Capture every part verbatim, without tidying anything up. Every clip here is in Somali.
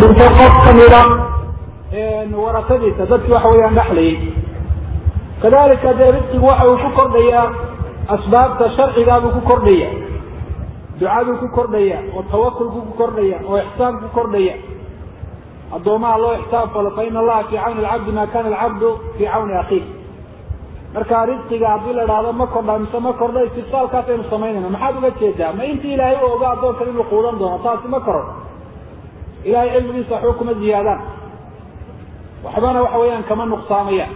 تنتقف كاملة ورثتي تدت وحويا نحلي كذلك رزق وحو كرديا أسباب الشرع قابو كرديا دعاء كرديا والتوكل كرديا وإحسان كرديا الضوء الله إحسان فإن الله في عون العبد ما كان العبد في عون أخيه marka rizqiga hadii la raado ma kordha mise ma kordha isticmaalkaas aynu sameynayno maxaad uga jeedaa ma intii ilaahay uu ogaa adoonka inuu quudan doono taasi ma kordha ilaahay cilmigiisa xukuma ziyaadaan waxbana waxa weeyaan kama nuqsaamaya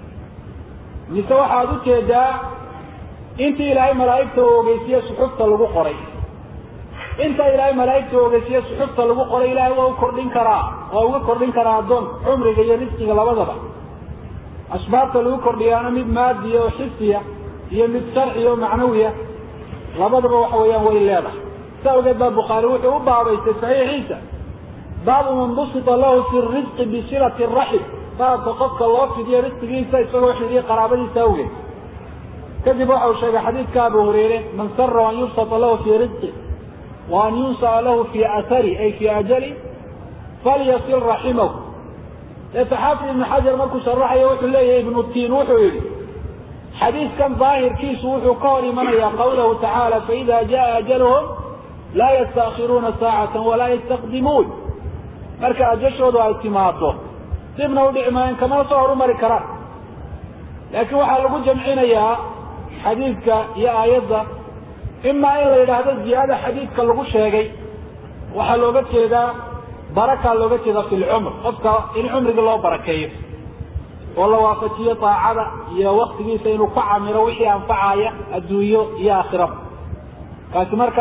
mise waxaad u jeedaa intii ilaahay malaa'igta uu ogeysiiyey suxufta lagu qoray inta ilaahay malaa'igta uu ogeysiiyey suxufta lagu qoray ilaahay waa u kordhin karaa waa uga kordhin karaa adoon cumriga iyo rizqiga labadaba أسباب الوكر لأنا مد مادية وحسية هي مد شرعية ومعنوية لا بد بوحويا وإلا له سأوجد باب بخاري وباب صحيح عيسى باب من بسط الله في الرزق بصلة الرحم باب تقفك الله في دي رزق عيسى يسوي حديث قرابة يسوي كذب وحو شيء حديث كابو هريرة من سر أن يبسط الله في رزقه وأن ينسى له في أثره أي في أجله فليصل رحمه يتحافظ ابن حجر مالكو شرح يوحو ليه ابن التين وحو يلي حديث كان ظاهر كيس وحو قاري من يا قوله تعالى فإذا جاء أجلهم لا يستأخرون ساعة ولا يستقدمون مركا أجشهد وعلتماته تبنى ودعمان كما صهروا مركرات لكن وحا لقو جمعين يا حديثك يا آيات إما إلا إذا هذا الزيادة حديثك لقو شاقي وحا لقو كذا بركة لغتها في العمر قفك إن عمرك الله بركيه والله وافتيه طاعة يا وقت بيسا إنه قعم يروحي أنفعايا الدوية يا آخرة كاتمركة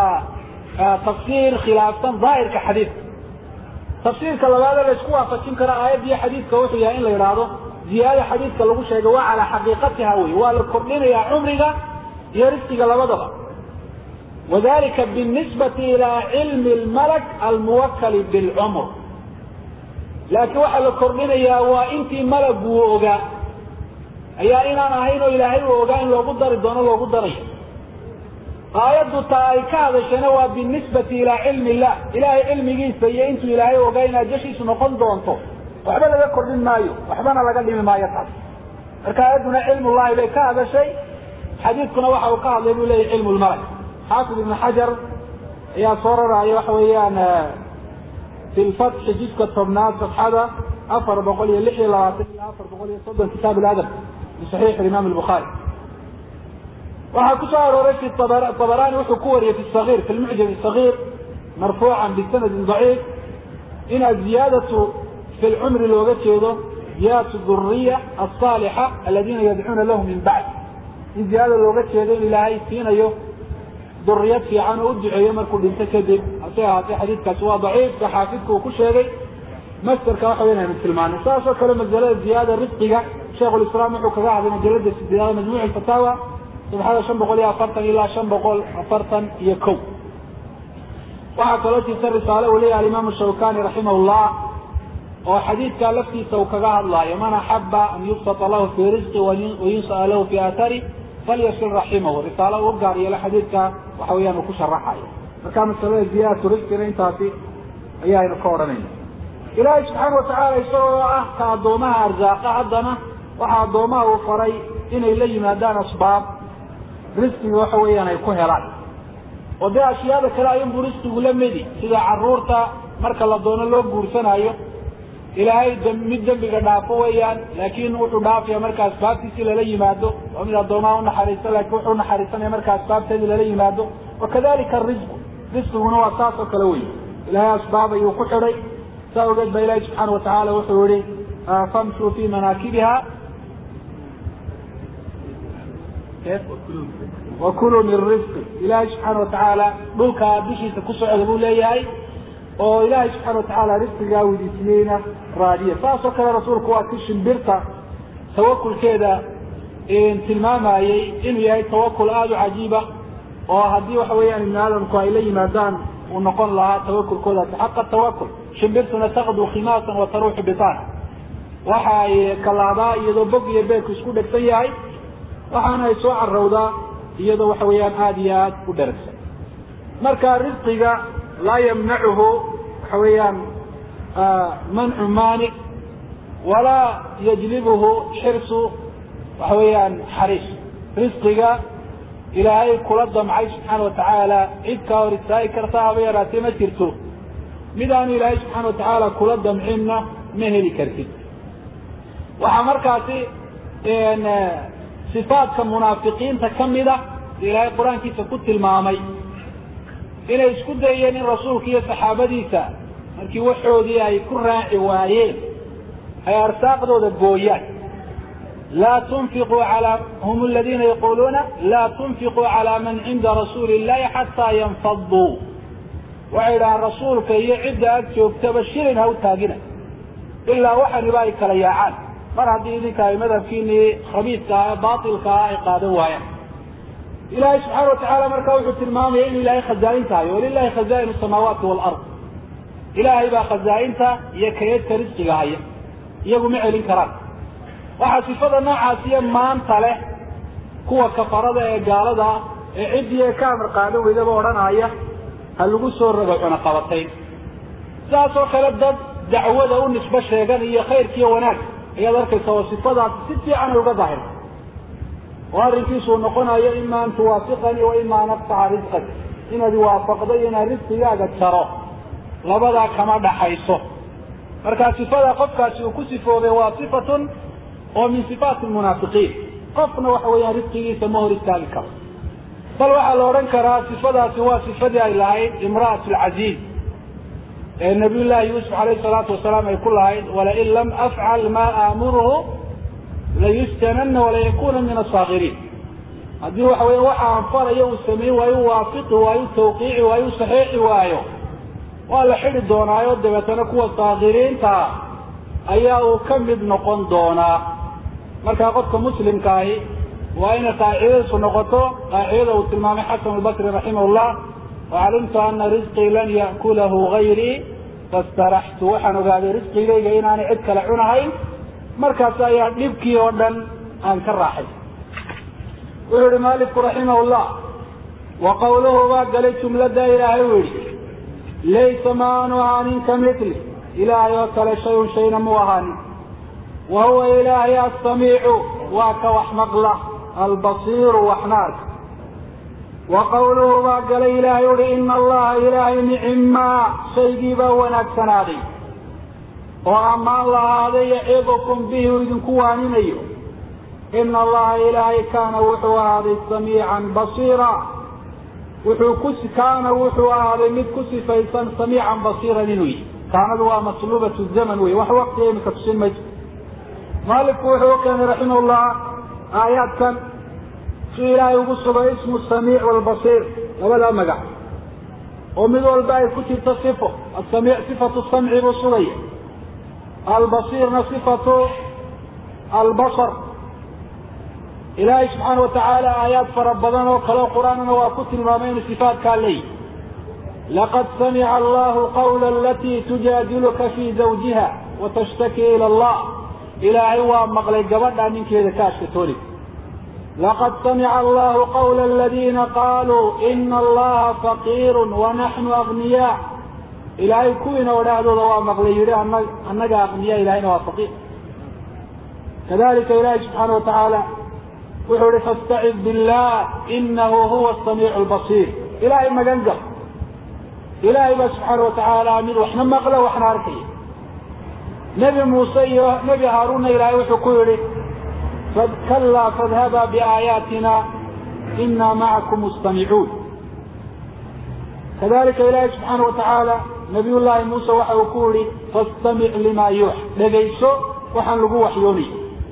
وتفسير خلافة ظاهر كحديث تفسير كالغالة لسكوها فتشين كرا آيات دي حديث كوحيها إن لا يرادو زيادة حديث كالغوشة يقوى على حقيقتها وي والكرلين يا عمرك يا رزقك لبضغة وذلك بالنسبة إلى علم الملك الموكل بالعمر لكن واحد الكرمين يا وإنتي ملك ووغا يا إنا نهينو إلهي ووغا إن لو قدر الدون لو قدر آيات تايكا هذا شنوى بالنسبة إلى علم الله إلهي علم جيسا يأنتو إلهي ووغا إنا جشي سنقل دونتو وحبنا ذكر من مايو وحبنا لقل ما يطعب فكاياتنا علم الله إليك هذا شيء حديثكنا وحا وقال إليه علم الملك حافظ ابن حجر يا صورر يا وحويان في الفتح جزء الطبنات صفحة أفر بقول اللحية لغاتي أفر بقول يصدر كتاب الأدب لصحيح الإمام البخاري وحكو صار رأيك الطبراني وحكوري في الصغير في المعجم الصغير مرفوعا بسند ضعيف إن الزيادة في العمر الوقت يضو زيادة الذرية الصالحة الذين يدعون لهم من بعد الزيادة الوقت يضو إلهي فينا يوم ذريات في عنه ودعي مركو انت كذب اعطيها في حديث كسوا ضعيف كحافظك وكل شيء مستر كوحوينها من سلمان اساسا كلمة زلال زيادة رزقها شيخ الاسلام وحكا قاعد مجلد السديان مجموع الفتاوى سبحانه شن بقول يا فرطا إلا شن بقول فرطا يكو وحكا التي سر رسالة وليها الامام الشوكاني رحمه الله وحديث كان لفتي سوكا الله يمن حب ان يبسط الله في رزقه وينسأ له في اثاره فليصل رحمه رسالة وقع إلى حديثك وحويان وكشر رحايا فكان السبب زيادة رزقنا انتهي ايها الكورنين إلهي سبحانه وتعالى يسوى كعدومها أرزاقها عدنا وحدومها وفري إن إليه مادان أسباب رزقي وحويان يكون هلال ودي أشياء كلا ينبو رزقي ولمدي سيدا عرورتا مركا لدونا لو قرسنا أيو إلهي مد دنبك دافو ويان لكن وحو دافيا مركا أسباب تسيلا لي مادو ومن الدوماء ونحريسا لك وحو نحريسا مركا أسباب تسيلا لي مادو وكذلك الرزق رزق هو أساس كلوي إلهي أسباب يوقحري سأوجد بإلهي سبحانه وتعالى وحوري فامشوا في مناكبها كيف وكلوا من رزق إلهي سبحانه وتعالى بلك بشي تكسر أدبو ليهي وإلهي سبحانه وتعالى رزق جاودي سنين رادية فأصوك رسولك وأكش برتا توكل كذا إن تلماما إنه يهي توكل آد عجيبة وهدي وحويا من هذا إليه مادان ونقول لها توكل كذا تحق التوكل شمبرتنا تغدو خماسا وتروح بطانا وحاي كالعضاء يدو بقي بيك وسكو دكتياي وحانا يسوع الروضاء يدو وحويان آديات ودرسة مركا رزقك لا يمنعه حويان منع مانع ولا يجلبه حرص وحويا حريص رزقك إلهي كل الضمعي سبحانه وتعالى إذ كورتاي كرتاها بيراتي ما ترتو مدان إلهي سبحانه وتعالى كل الضمعينا مهلي كرتي وحمركاتي إن صفات كمنافقين تكملة إلهي القرآن كيف كنت المامي إلى يسكد أيان الرسول كي الصحابة ديسا مركي وحودي أي كرة عوايين أي أرساق دو دبويات لا تنفقوا على هم الذين يقولون لا تنفقوا على من عند رسول الله حتى ينفضوا وإلى الرسول كي يعد أكتب تبشرين أو تاقنا إلا واحد ربايك ليعان مرة دينك ماذا فيني خبيثك باطلك إقادوا يعني إلهي سبحانه وتعالى مركوح التلمام إن إلهي خزائنتها ولله خزائن السماوات والأرض إلهي با خزائنتها يكيدك رزقها هي يقوم معلين كرام وحاسفة نوعاسيا ما أنت له كوة كفرده قالده عدي كامر قالوا إذا بورنا هي هلقوا سور ربعنا قوتين ساسو خلدد دعوة ونسبة شيئا هي خير كي وناك هي ذلك سوصفة ستي عنه وقظاهر وارنكيسو نقونا يا إما أن توافقني وإما أن أقطع رزقك إن ذي وافقدينا رزقي قد ترى لبدا كما دحيصه مركا صفة قفكاسي وكسفه بواصفة ومن صفات المنافقين قفنا وحويا رزقي سموه رزقي كم بل وحال ورنكرا صفة سوا صفة إلهي امرأة العزيز النبي الله يوسف عليه الصلاة والسلام يقول لها ولئن لم أفعل ما آمره ليستنن ولا يكون من الصاغرين هذه وحوي وحا انفر يو سمي ويوافق ويو توقيع ويو صحيح ويو ولا حد دونا يو دبتنا كوا صاغرين تا اياو كمد نقون دونا marka qofka muslimka ah waa in qaacido sunnaqato qaacido uu tilmaamay Xasan al-Basri rahimahullah wa alimtu anna rizqi lan ya'kulahu ghayri fastarahtu wa hanu gaadi rizqigayga inaan cid kale cunahayn markaas ayaa dhibkii oo dhan aan ka raaxay wuxuu Maalik rahimahullah wa qawluhu wa galay jumlada ilaahay wiri laysa maanu anin kamithli ilaahay wa kala shay shayna muwahani وهو إلهي السميع وكوح مقلة البصير وحناك وقوله وقال إلهي إن الله إلهي نعما سيجيبا ونكسنادي وأما الله هذا يعظكم به وإذن كوانيني إن الله إلهي كان وحو هذا سميعا بصيرا وحو كس كان وحو هذا مدكس فيسان سميعا بصيرا ننوي كان هو مطلوبة الزمن وحو وقت يمك تسمج مالك وحو كان رحمه الله آيات كان في إلهي وقصب اسم السميع والبصير ولا مقع ومن الباقي كتب تصفه السميع صفة السمع والصغير البصير صفة البصر إلهي سبحانه وتعالى آيات فربنا وقالوا قرآننا وكتب المامين صفات كان لي لقد سمع الله قول التي تجادلك في زوجها وتشتكي إلى الله إلهي ومغلق قبضا من كذا كاشكتوني لقد سمع الله قول الذين قالوا إن الله فقير ونحن أغنياء إلهي كوين ونهدو ذو مغلق يريد أنك أغنياء إلهينا وفقير كذلك إلهي سبحانه وتعالى وحوري فاستعذ بالله إنه هو السميع البصير إلهي مجنجر إلهي سبحانه وتعالى أمير وإحنا مغلق وإحنا أركي نبي موسى نبي هارون إلهي وحكوري فكلا فاذهبا بآياتنا إنا معكم مستمعون كذلك إلهي سبحانه وتعالى نبي الله موسى وحكوري فاستمع لما يوحى لغيسو وحنلقوا وحيوني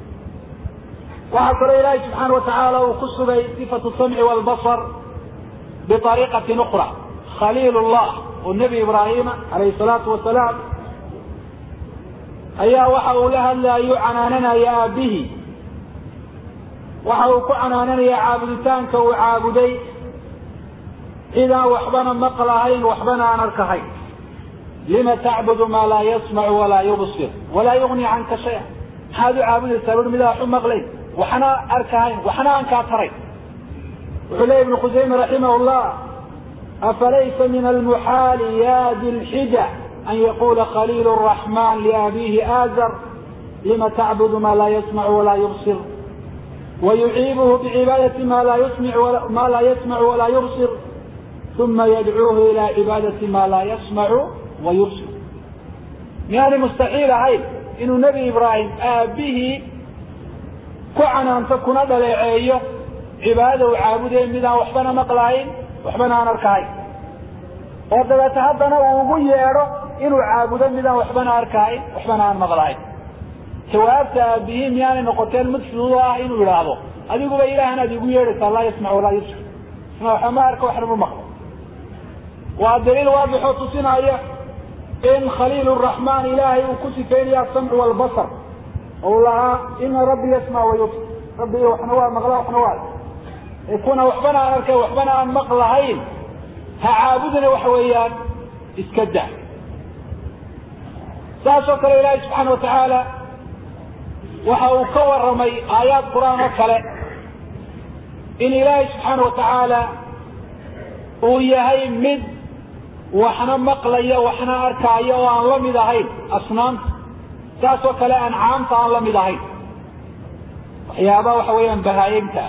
وحكر إلهي سبحانه وتعالى وقص صفة السمع والبصر بطريقة أخرى خليل الله والنبي إبراهيم عليه الصلاة والسلام أيها وحاو لها لا يعناننا يا به وحاو كعناننا يا عابدتان كو عابدي إذا وحبنا مقلهين وحبنا نركهين لما تعبد ما لا يسمع ولا يبصر ولا يغني عنك شيئا هذا عابد السابر ملاح مقلين وحنا أركهين وحنا أنكاترين وحلي بن خزيمة رحمه الله أفليس من المحال يا ذي الحجة أن يقول خليل الرحمن لأبيه آزر لم تعبد ما لا يسمع ولا يبصر، ويعيبه بعبادة ما لا يسمع ولا, ما لا يسمع ولا يبصر، ثم يدعوه إلى عبادة ما لا يسمع ويبصر. يعني مستحيل عيب إنه نبي إبراهيم أبيه كعنا أن تكون دليعيه عبادة وعابدين مدى وحبنا مقلعين وحبنا أركعين، وهذا تهدنا وغيره إنه عابدين مدى وحبنا أركعين وحبنا مقلعين. سوابت أبيهم يعني نقطين مدفلوها إنه يرابو أديقوا بإلهنا أديقوا يرس الله يسمع ولا يبصر، اسمعوا حمارك وحرم المقلع. والدليل واضح وتصينا عليه إن خليل الرحمن إلهي وكسفين يا السمع والبصر، والله إن ربي يسمع ويبصر، ربي وحنوال مغلا وحنوال يكون وحبنا أركي وحبنا أن مقلعين هعابدنا وحويان اسكدع. ساشكر إلهي سبحانه وتعالى وحاو كور رمي آيات قرآن وكله إن إلهي سبحانه وتعالى ويهي مد وحنا مقلية وحنا أركاية وأن لم يدهين أصنام ساس وكلا أنعام فأن لم يدهين وحيابا وحويا بهايمتا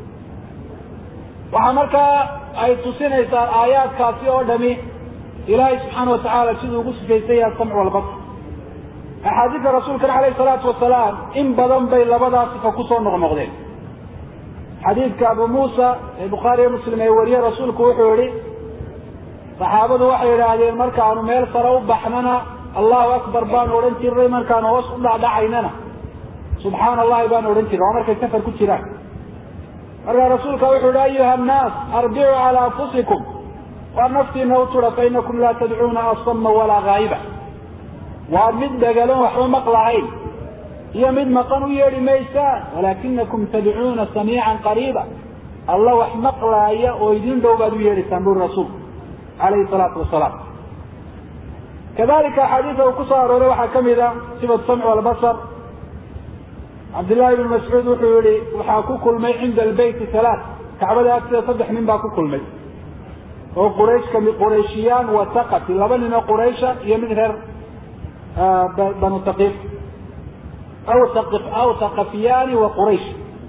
وحمرك أي تسين آيات كاسية ودمي إلهي سبحانه وتعالى سيدو قصف يسيها السمع والبصر. أحاديث رسولك عليه الصلاة والسلام إن بدن بين لبدا صفة نغمغدين. حديث أبو موسى البخاري ومسلم يوريه رسولك وحوري صحابته وحي يراهدين مركا أنو ميل صروا بحننا الله أكبر بان ورنتي الرئي من كانوا وصل الله دعيننا سبحان الله بان ورنتي ومركا يتفر كتيران. مركا رسولك وحوري أيها الناس أربعوا على أنفسكم ونفتي نوتر فإنكم لا تدعون أصم ولا غائبا. ومد قالوا وحو مقلعين هي مد مقنو يري ميسان ولكنكم تدعون سميعا قريبا. الله وح مقلعي ويدين دوبادو يري سنبور الرسول عليه الصلاة والسلام. كذلك حديثه كسار وروحة كمذا سبب السمع والبصر. عبد الله بن مسعود وحوري وحاكو كل مي عند البيت ثلاث كعبدا أكثر صدح من باكو كل مي وقريش كمي قريشيان وثقف لبننا قريشة يمنهر آه بنو ثقيف أو ثقف أو ثقفيان وقريش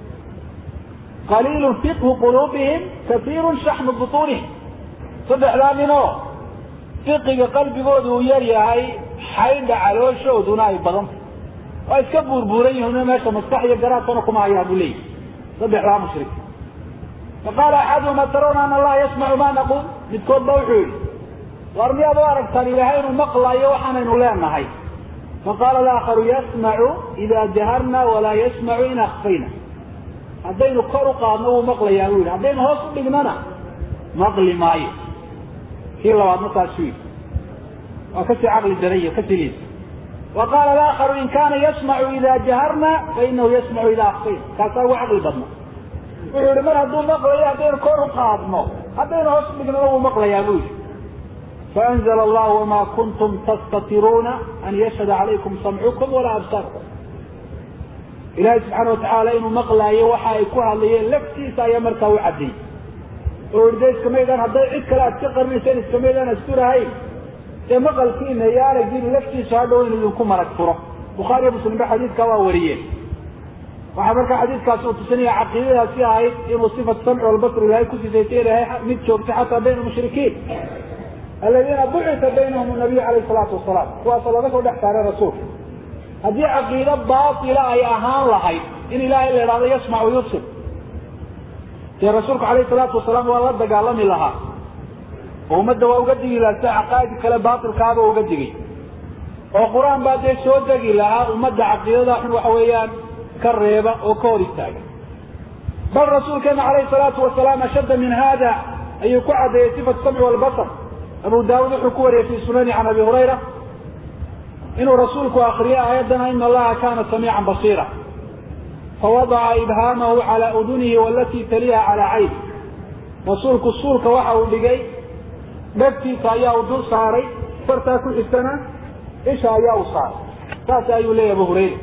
قليل فقه قلوبهم كثير شحم بطونهم صدح لا منه فقه قلبي قوده يري هاي حيد علوشه ودوناي بغم ويسكبوا البوري هنا ماشا مستحي الجرات ونكم عيها بلي صدح لا مشرك. فقال أحدهم ترون أن الله يسمع ما نقول نتكون ضوحي وارمي أبوارك تاني لهين المقلع يوحنا نولان هاي. فقال الآخر يسمع إذا جهرنا ولا يسمع إن أخفينا. هدين القرقة أنه مقلع يقول هدين هو صدق لنا مقلع معي كي الله عدنا تشويه وكسي عقل الجرية كسي ليس. وقال الآخر إن كان يسمع إذا جهرنا فإنه يسمع إذا أخفينا كسي عقل بدنا ويقول من هدون مقلع هدين القرقة أنه هدين هو صدق لنا مقلع يقول. فأنزل الله وما كنتم تستطيرون أن يشهد عليكم سمعكم ولا أبصاركم. إلهي سبحانه وتعالى إنه مقلع يوحى يكوها اللي لفتي سايمركا وعدي ورديس كميدان هدي عيد كلا تقر نسان كميدان استورة هاي مقل فينا يا رجل لفتي ساعدوا إنه يكون مركفره. بخاري مسلم بحديث كوا وريين وحبرك حديث كاسو تسنية عقيدة فيها هاي إنه صفة السمع والبصر إلهي كسي زيتين هاي متشوك حتى بين المشركين الذين بعث بينهم النبي عليه الصلاة والسلام وصل لك ودحت على الرسول. هذه عقيدة باطلة أي أهان لهاي إن إله إلا هذا يسمع ويبصر. يا رسولك عليه الصلاة والسلام والله قال لهم لها ومد وقدي إلى عقائد كلا باطل كذا وقدي والقرآن بعد يسود لها ومد عقيدة نحن وحويان كالريبة وكوري التاج. بل الرسول كان عليه الصلاة والسلام أشد من هذا أن يقعد يصف السمع والبصر. أبو داود حكوري في سنن عن أبي هريرة إنه رسولك أخرياء أيضا إن الله كان سميعا بصيرا فوضع إبهامه على أذنه والتي تليها على عين رسولك الصولك وحاو بقي بكتي ساياه دول صاري فرتا كل السنة إيش آياه صار فات أيو لي أبو هريرة.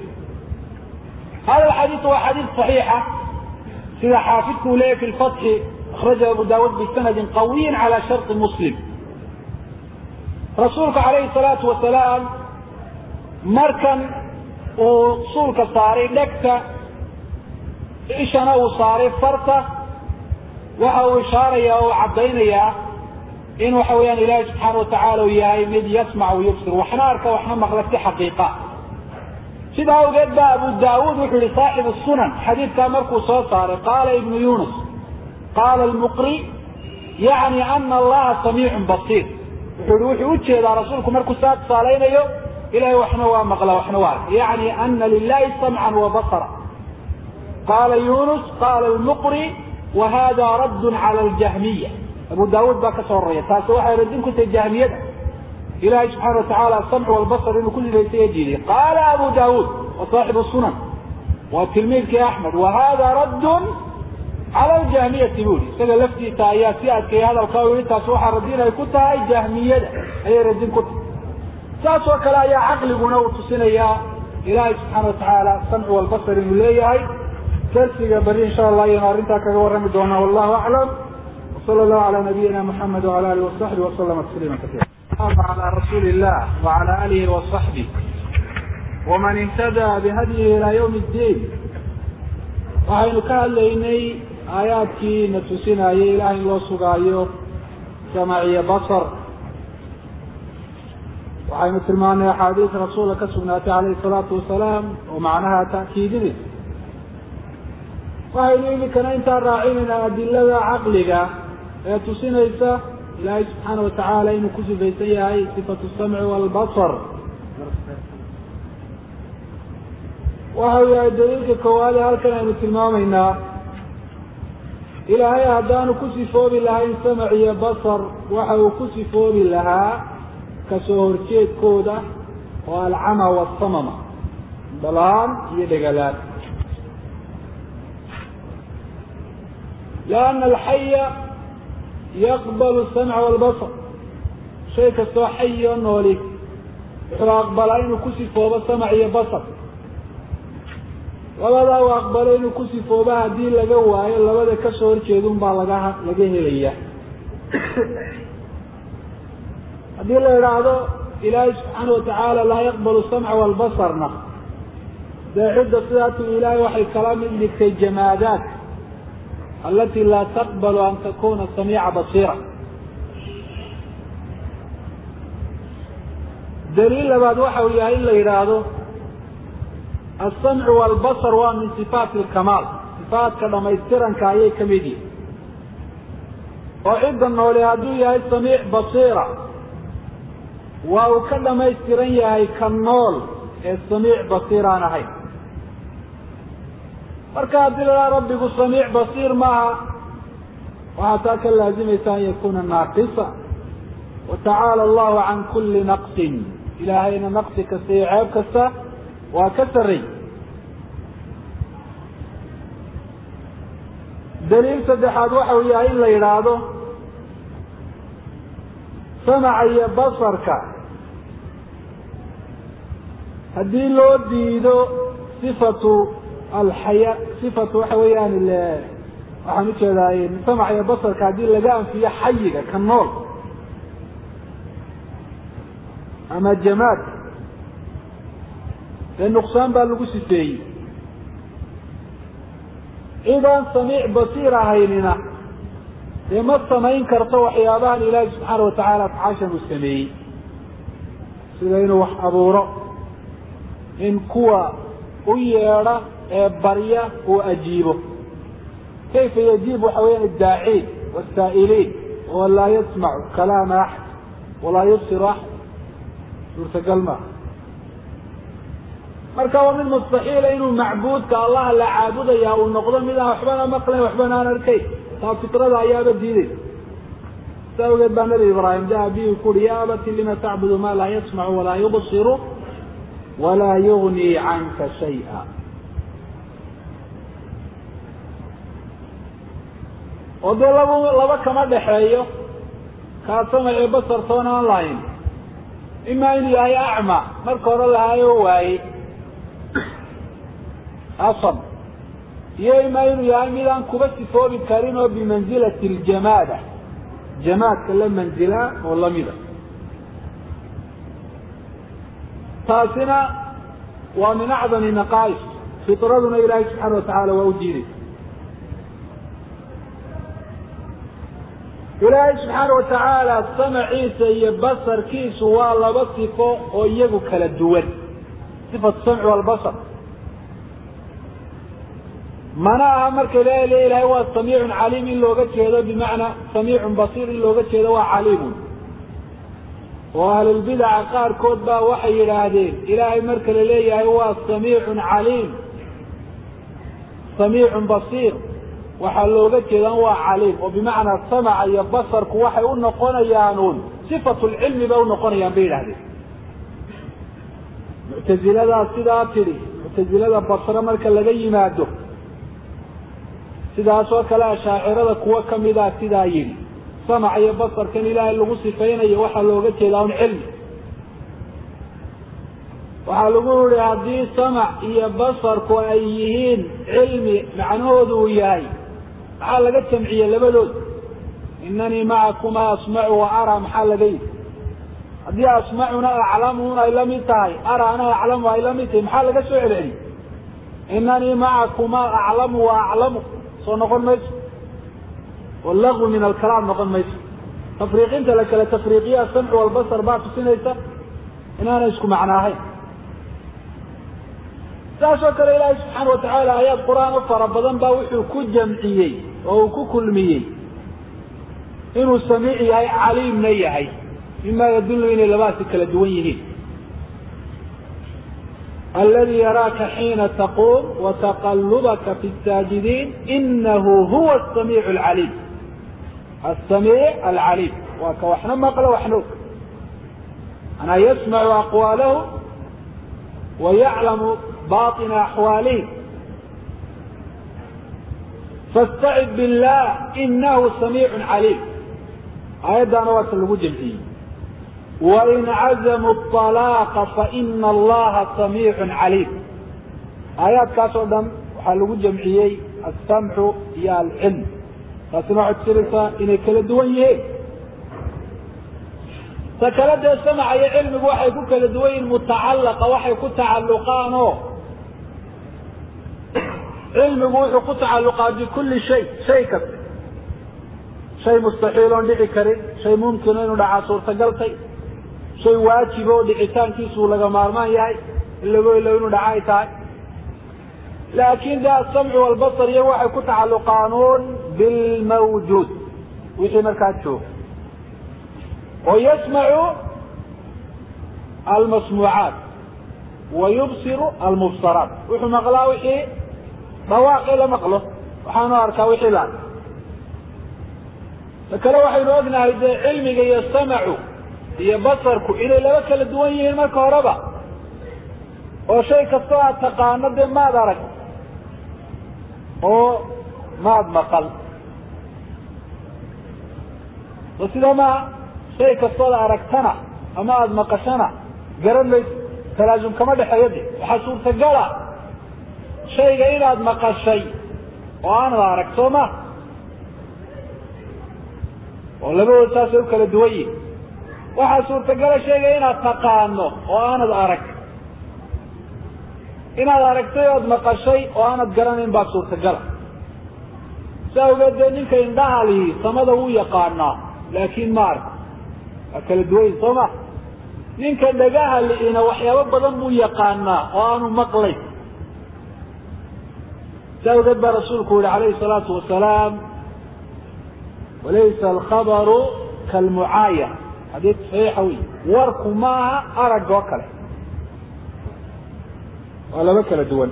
هذا الحديث هو حديث صحيحة سيدا حافظه لي في الفتح أخرجه أبو داود بسند قوي على شرط مسلم. rasuulka calayhi salaatu wasalaam markan uu suulka saaray dhegta ishana uu saaray farta waxa uu ishaarayaa oo caddaynayaa in waxa weeyaan ilaahay subxaana watacaala uu yahay mid yasmac yubsir waxna arka waxna maqla si xaqiiqa sidaa awgeed baa abu daawuud wuxuu yihi saaxibu sunan xadiidkaa markuu soo saaray qaala ibnu yunus qaala almuqri yacni ana allaha samiicun basiir wuxuu yihi wuxuu ujeedaa rasuulku markuu saa tusaalaynayo ilahay waxna waa maqla waxna waa arka yacni ana lilahi samcan wa basara qaala yunus qaala almuqri wa hada raddun cala aljahmiya abu daawuud baa ka soo horreeya taasi waxay radin ku tahay jahmiyada ilahay subxaana watacaala asamcu walbasar inuu ku lilaysa diiday qaala abu daawuud wa saaxibu sunan waa tilmiidkii axmed wa hada raddun cala aljahmiyati buuli isaga laftiisa ayaa si adkeeya hadalka u yihi taasi waxaa radin ay ku tahay jahmiyada ayay radin ku tahay saas oo kale ayaa caqliguna uu tusinayaa ilahay subxaana watacaala samcu walbasar inuu leeyahay darsiga bari insha allah ayaynu arrintaa kaga warrami doonaa wallahu aclam وصلى الله على نبينا محمد وعلى اله وصحبه وسلم تسليما كثيرا. على رسول الله وعلى اله وصحبه ومن اهتدى بهديه الى يوم الدين. waxaynu ka hadlaynay aayaadkii na tusinayay ilahay in loo sugaayo samciyo basar waxaynu tilmaanay axaadiis rasuulka ka sugnaatay calayhi salaatu wasalaam oo macnaha ta'kiidinaysa waxaynu iminkana intaa raacinayna adilada caqliga ee tusinaysa ilaahay subxaana watacaala inuu ku sifaysan yahay sifatu samci walbasar waxa uu yahay daliilka koowaade halkan aynu tilmaamaynaa ilaahay haddaanu ku sifoobi lahayn samac iyo basar waxa uu ku sifoobi lahaa kasoo horjeedkooda oo alcama waasamama dhalaan iyo dhegalaan lianna alxaya yaqbalu samca walbasar shay kastoo xayi oo nooli wuxuu aqbalaa inuu ku sifoobo samac iyo basar labadaa uu aqbalo inuu ku sifoobo haddii laga waayo labada kasoo horjeedun baa laga laga helaya haddii la idhaahdo ilaahay subxaana watacaala laa yaqbalu samca walbasarna dee cidda sidaatu ilaahay waxay kala mid dhigtay jamaadaat alati laa taqbalu an takuna samiica basiira daliil labaad waxa uu yahay in la yidhaahdo alsamcu walbasar waa min sifaati alkamaal sifaatka dhamaystiranka ayay ka mid yihin oo cidda noole hadduu yahay samiic basiira waa uu ka dhamaystiran yahay ka nool ee samiic basiir aan ahayn marka haddii la dhaha rabbigu samiic basiir maaha waxaa taa ka laazimaysa an yakuna naaqisa watacaala allahu can kuli naqsin ilaahayna naqsi kasta iyo ceeb kasta waa ka sarray daliil saddexaad waxa uu yahay in la yidhaahdo samaca iyo basarka haddii loo diido sifatu alxaya sifatu waxa weeyaan waxaan ujeedaa samaca iyo basarka haddii laga anfiyo xayiga ka nool ama jamaad dee nuqsaan baa lagu sifeeyey cidaan samiic basiir ahaynina dee ma samayn karto waxyaabahan ilaahi subxaana watacaala afcaashan uu sameeyey sida inuu wax abuuro in kuwa u yeedha ee barya uu ajiibo kayfa yajiib waxa weyaan addaaciin wasaa'iliin oo laa yasmacu kalaama axad walaa yubsiru axad suurtagal maaha marka waa mid mustaxiila inuu macbuudka allah la caabudaya uu noqdo mid aan waxbana maqlayn waxbana aan arkayn taa fitrada ayaaba diiday saa awgeed baa nabi ibraahim daa bihi kuuri ya abati lima tacbudu ma laa yasmacu walaa yubsiru walaa yugni canka shay'a oo dee laba laba kama dhexeeyo kaa samaci basar toona aan lahayn imaa inuu yahay acma marka hore lahaayo waaye asab iyo imaa inuu yahay mid aan kuba sifoobi karin oo bimanzilati aljamaada jamaadka la manzila oo lamida taasina waa min acdami naqaa'is fitraduna ilaahay subxaana watacaala waa u diiday. ilaahay subxaana watacaala samaciisa iyo basarkiisu waa laba sifo oo iyagu kala duwan, sifatu samci walbasar. mana aha marka ilaahay le ilahay waa samiicun caliim in looga jeedo bimacnaa samiicun basiir in looga jeedo waa caliimun. oo ahlulbidaca qaarkood baa waxay yidhaahdeen ilaahay marka la leeyahay waa samiicun caliim samiicun basiir waxaa looga jeedaan waa caliim, oo bimacnaa samaca iyo basarku waxay u noqonayaan un sifatu lcilmi bay unoqonayaan bay yidhahdeen. muctaziladaa sidaa tidhi, muctazilada basre marka laga yimaado, sidaas oo kale ashaacirada kuwo kamida sidaa yidhi, samac iyo basarkan ilaahay lagu sifaynayo waxaa looga jeedaa un cilmi. waxaa lagu yihi haddii samac iyo basarku ay yihiin cilmi macnahoodu uu yahay, maxaa laga jamciyey labadood? inanii macakuma asmacu wa araa maxaa laga yidhi? haddii asmacuna aclamuun ay la mid tahay, araana aclamu ay la mid tahay, maxaa laga soo celceliyey? inanii macakuma aclamu wa aclamu soo noqon mayso, wallagwi min alkalaam noqon mayso. tafriiqinta la kala tafriiqiya samcu walbasar baa tusinaysa inaanay isku macno ahayn. saas oo kale ilaahay subxaana watacaala aayaad qur-aan u fara badan baa wuxuu ku jamciyey oo uu ku kulmiyey inuu samiic yahay caliimna yahay, mima yadullu inay labaasi kala duwan yihiin. aladi yaraaka xiina taquum wataqalubaka fi saajidiin inahu huwa asamiic alcaliim. asamiic alcaliim waa ka waxna maqlo waxna og, anaa yasmacu aqwaalahu wayaclamu baطina axwaalihim fastacid billah inahu samiicun caliim. aayaddaana waa ka lagu jamciyey. wain cazamuu طalaaqa faina allaha samiicun caliim. aayaadkaas oo dhan waxaa lagu jamciyey alsamcu iyo alcilm. taasina waxay tusinaysaa inay kala duwan yihiin. ta kale dee samaca iyo cilmigu waxay ku kala duwan yihiin mutacalaqa, waxay ku tacalluqaan oo cilmigu wuxuu ku tacalluqaa bikulli shay, shay kasta, shay mustaxiil oon dhici karin, shay mumkino inuu dhacaa suurtagaltay, shay waajib oo dhicitaankiisuu laga maarmaan yahay in lagu ilo inuu dhaca ay tahay. laakin de asamcu walbasar iyo waxay ku tacalluqaanuun bilmawjuud, wixii markaa jooga. oo yasmacu almasmuucaat wa yubsiru almubsaraat, wuxuu maqlaa wixii dhawaaqii la maqlo, waxaanu arkaa wixii la arka. ta kale waxaynu ognahay dee cilmiga iyo samacu iyo basarku inay laba kala duwan yihiin marka horeba, oo shay kastoo aad taqaano dee maad arag oo maad maqal. so sida maa shay kastooda aragtana ama aada maqashana garan mayso, talaasum kama dhexeeyo. de waxaa suurtagala shayga inaad maqashay oo aanad arag, soo ma, oo labadood saasay u kala duwan yihin. waxaa suurtagala shayga inaad taqaano oo aanad arag, inaad aragtay ood maqashay oo aanad garanayn baa suurtagala. si awgeed dee ninka indhaha lihi samada wuu yaqaanaa laakiin ma arko, waa kala duwan yihin, soo ma. ninka dhagaha li'ina waxyaabo badan buu yaqaanaa oo aanu maqlay. si awgeed baa rasuulku yihi calayhi salaatu wasalaam walaysa alkhabaru kalmucaaya, xadiid saxiixa wey, warku maaha arag oo kale, waa laba kala duwan.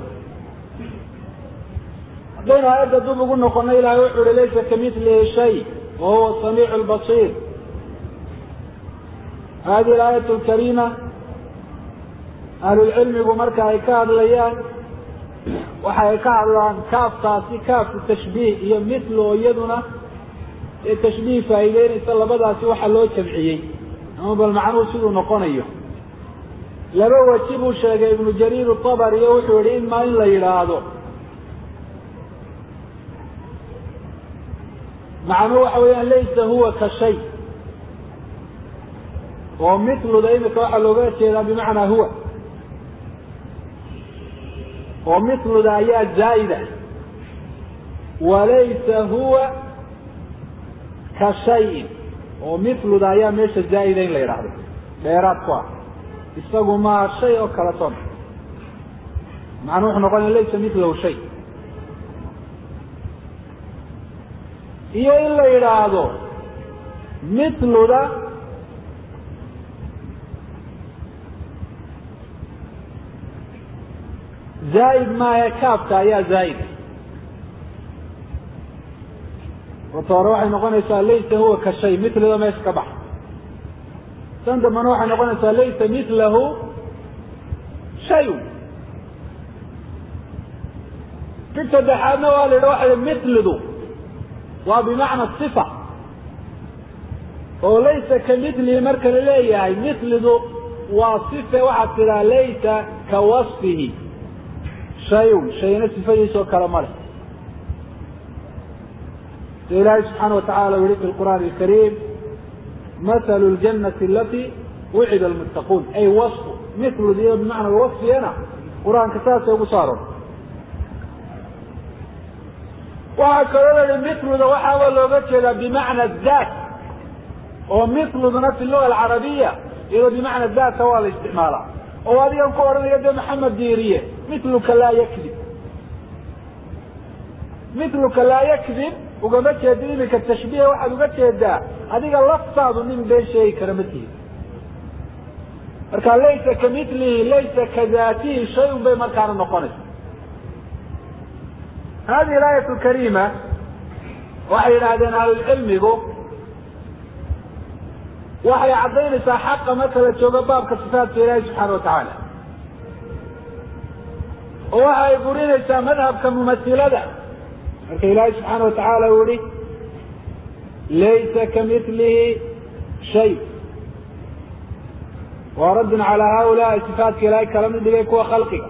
haddaynu aayadda dub ugu noqono, ilahay wuxuu uhi laysa kamilihi shay wa huwa samiicu lbasiir. hadihi alaayat alkariima ahlulcilmigu marka ay ka hadlayaan waxa ay ka hadlaan kaaftaasi kaafku tashbiih iyo mithlu, oo iyaduna ee tashbiih faa'iideynaysa. labadaasi waxaa loo jamciyey ama bal macnuhu siduu noqonayo. laba waji buu sheegay ibnu jariir atabari, iyo wuxuu yihi imaa in la yidhaahdo macnuhu waxa weeyaan laysa huwa ka shay, oo mithluda imika waxaa looga jeedaa bimacnaa huwa, ومثل ذا آيات زائدة وليس هو كشيء ومثل ذا آيات ميش الزائدين لا يرعب بيرات قوة يستقوا ما شيء وكالتون مع أنه نحن قلنا ليس مثله شيء إيه إلا يرعبه مثل ذا زائد ما يكافت يا زائد وطروح نقول ليس هو كشيء مثل ذا ما يسكبح عندما نروح نقول ليس مثله شيء كنت دحانا والواحد مثل ذو وبمعنى الصفة وليس كمثله مركز ليه مثل ذو وصفة واحد كلا ليس كوصفه شيء شيء نصفه يسوى كرماله إلهي سبحانه وتعالى يريد في القرآن الكريم مثل الجنة التي وعد المتقون أي وصف مثل ذي بمعنى الوصف هنا قرآن كتاب سيبصاره وهكذا مثل ذا وحاول لغتها بمعنى الذات ومثل ذا في اللغة العربية إذا بمعنى الذات هو الاستعمال وهذه القرآن يد محمد ديرية مثلك لا يكذب مثلك لا يكذب وقامت يدريبك التشبيه واحد وقامت يداه هذه اللفظة من بين شيء كرمته مركان ليس كمثله ليس كذاته شيء بين مركان النقونس هذه الآية الكريمة وحي هذين أهل العلم يقول وحي عضين حق مثلا شباب كصفات في الله سبحانه وتعالى وحي يقولين مذهب كممثل هذا الله سبحانه وتعالى يقول ليس كمثله شيء ورد على هؤلاء صفات كلاي كلام دليك وخلقك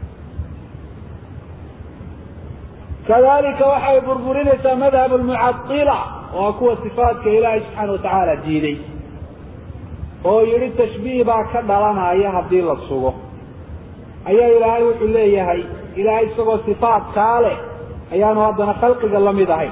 كذلك وحي بربرين مذهب المعطلة وكو صفات كإله سبحانه وتعالى جيدي ويريد تشبيه كدلنا أيها الدين للصوغة أيها إلهي وحي إلهي إلهي سوى صفات كاله أيها نوضنا خلقك الله مدهي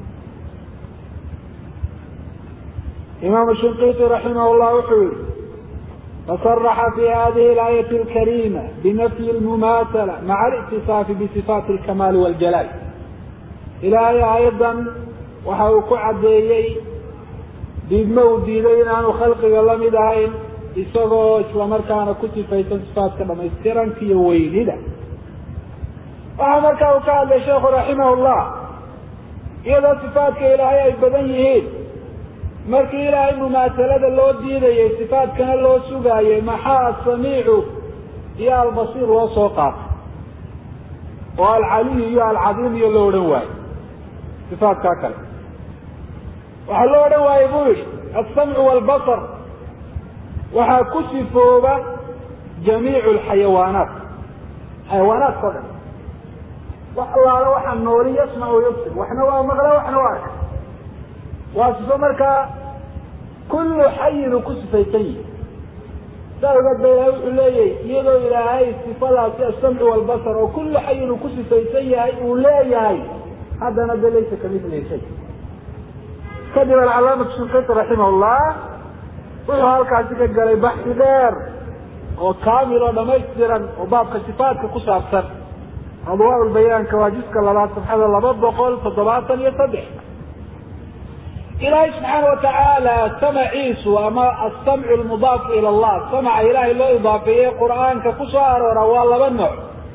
إمام الشنقيطي رحمه الله وحي فصرح في هذه الآية الكريمة بنفي المماثلة مع الاتصاف بصفات الكمال والجلال إلهي أيضا وحاوكو عديي بمودي لينا خلق الله مدهين إساغو إسلامر كان كتب في صفات كما يستيران في ويلدة وعمر كان وكال الشيخ رحمه الله إذا صفات كإلهي بدنيهين markii ilaahay mumaasalada loo diiday sifaadkana loo sugaayay maxaa samiicu iyo albasiir loo soo qaatay oo al-ali iyo al-azim iyo loo dhan waay sifaadka kale waxa loo dhan waay buu as-sam'u wal-basar waxa ku sifooba jamiicu al-hayawaanat hayawaanat kale waxa waxa nool yasma'u yubsir waxna waa maqla waxna waa واسفه مركا كل حي كسفيتي سألت بيلاوي إليه يدو إلى هاي الصفة السمع والبصر وكل حي كسفيتي أولياي هذا نبي ليس كمثله شيء كذب العلامة الشنقيطي رحمه الله وهالك عزيزك قال بحث دار وكاملا وميسرا وباب كصفات كقصة أكثر أضواء البيان كواجسك الله سبحانه الله باب وقول فضباطا يصدح إلهي سبحانه وتعالى سمع عيسى وما السمع المضاف إلى الله سمع إلهي الله إضافية قرآن كقصار ورواه الله بالنوع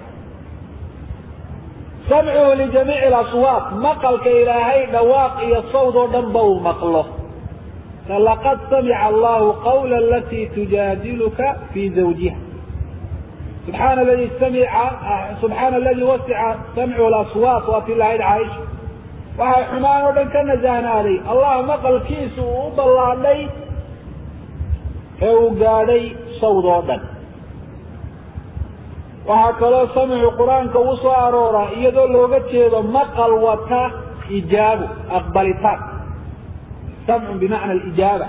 سمعه لجميع الأصوات مقل كإلهي دواقي الصوت ودنبه مقله فلقد سمع الله قول التي تجادلك في زوجها سبحان الذي سمع سبحان الذي وسع سمع الأصوات وفي الله عائش waxay xumaan oo dhan ka nasahnaaday allah maqalkiisu u ballaadhay ee uu gaadhay sawd oo dhan waxa kaloo samicu quraanka uu soo aroora iyadoo looga jeedo maqal wata ijaabo aqbalitaan samcu bimacna alijaaba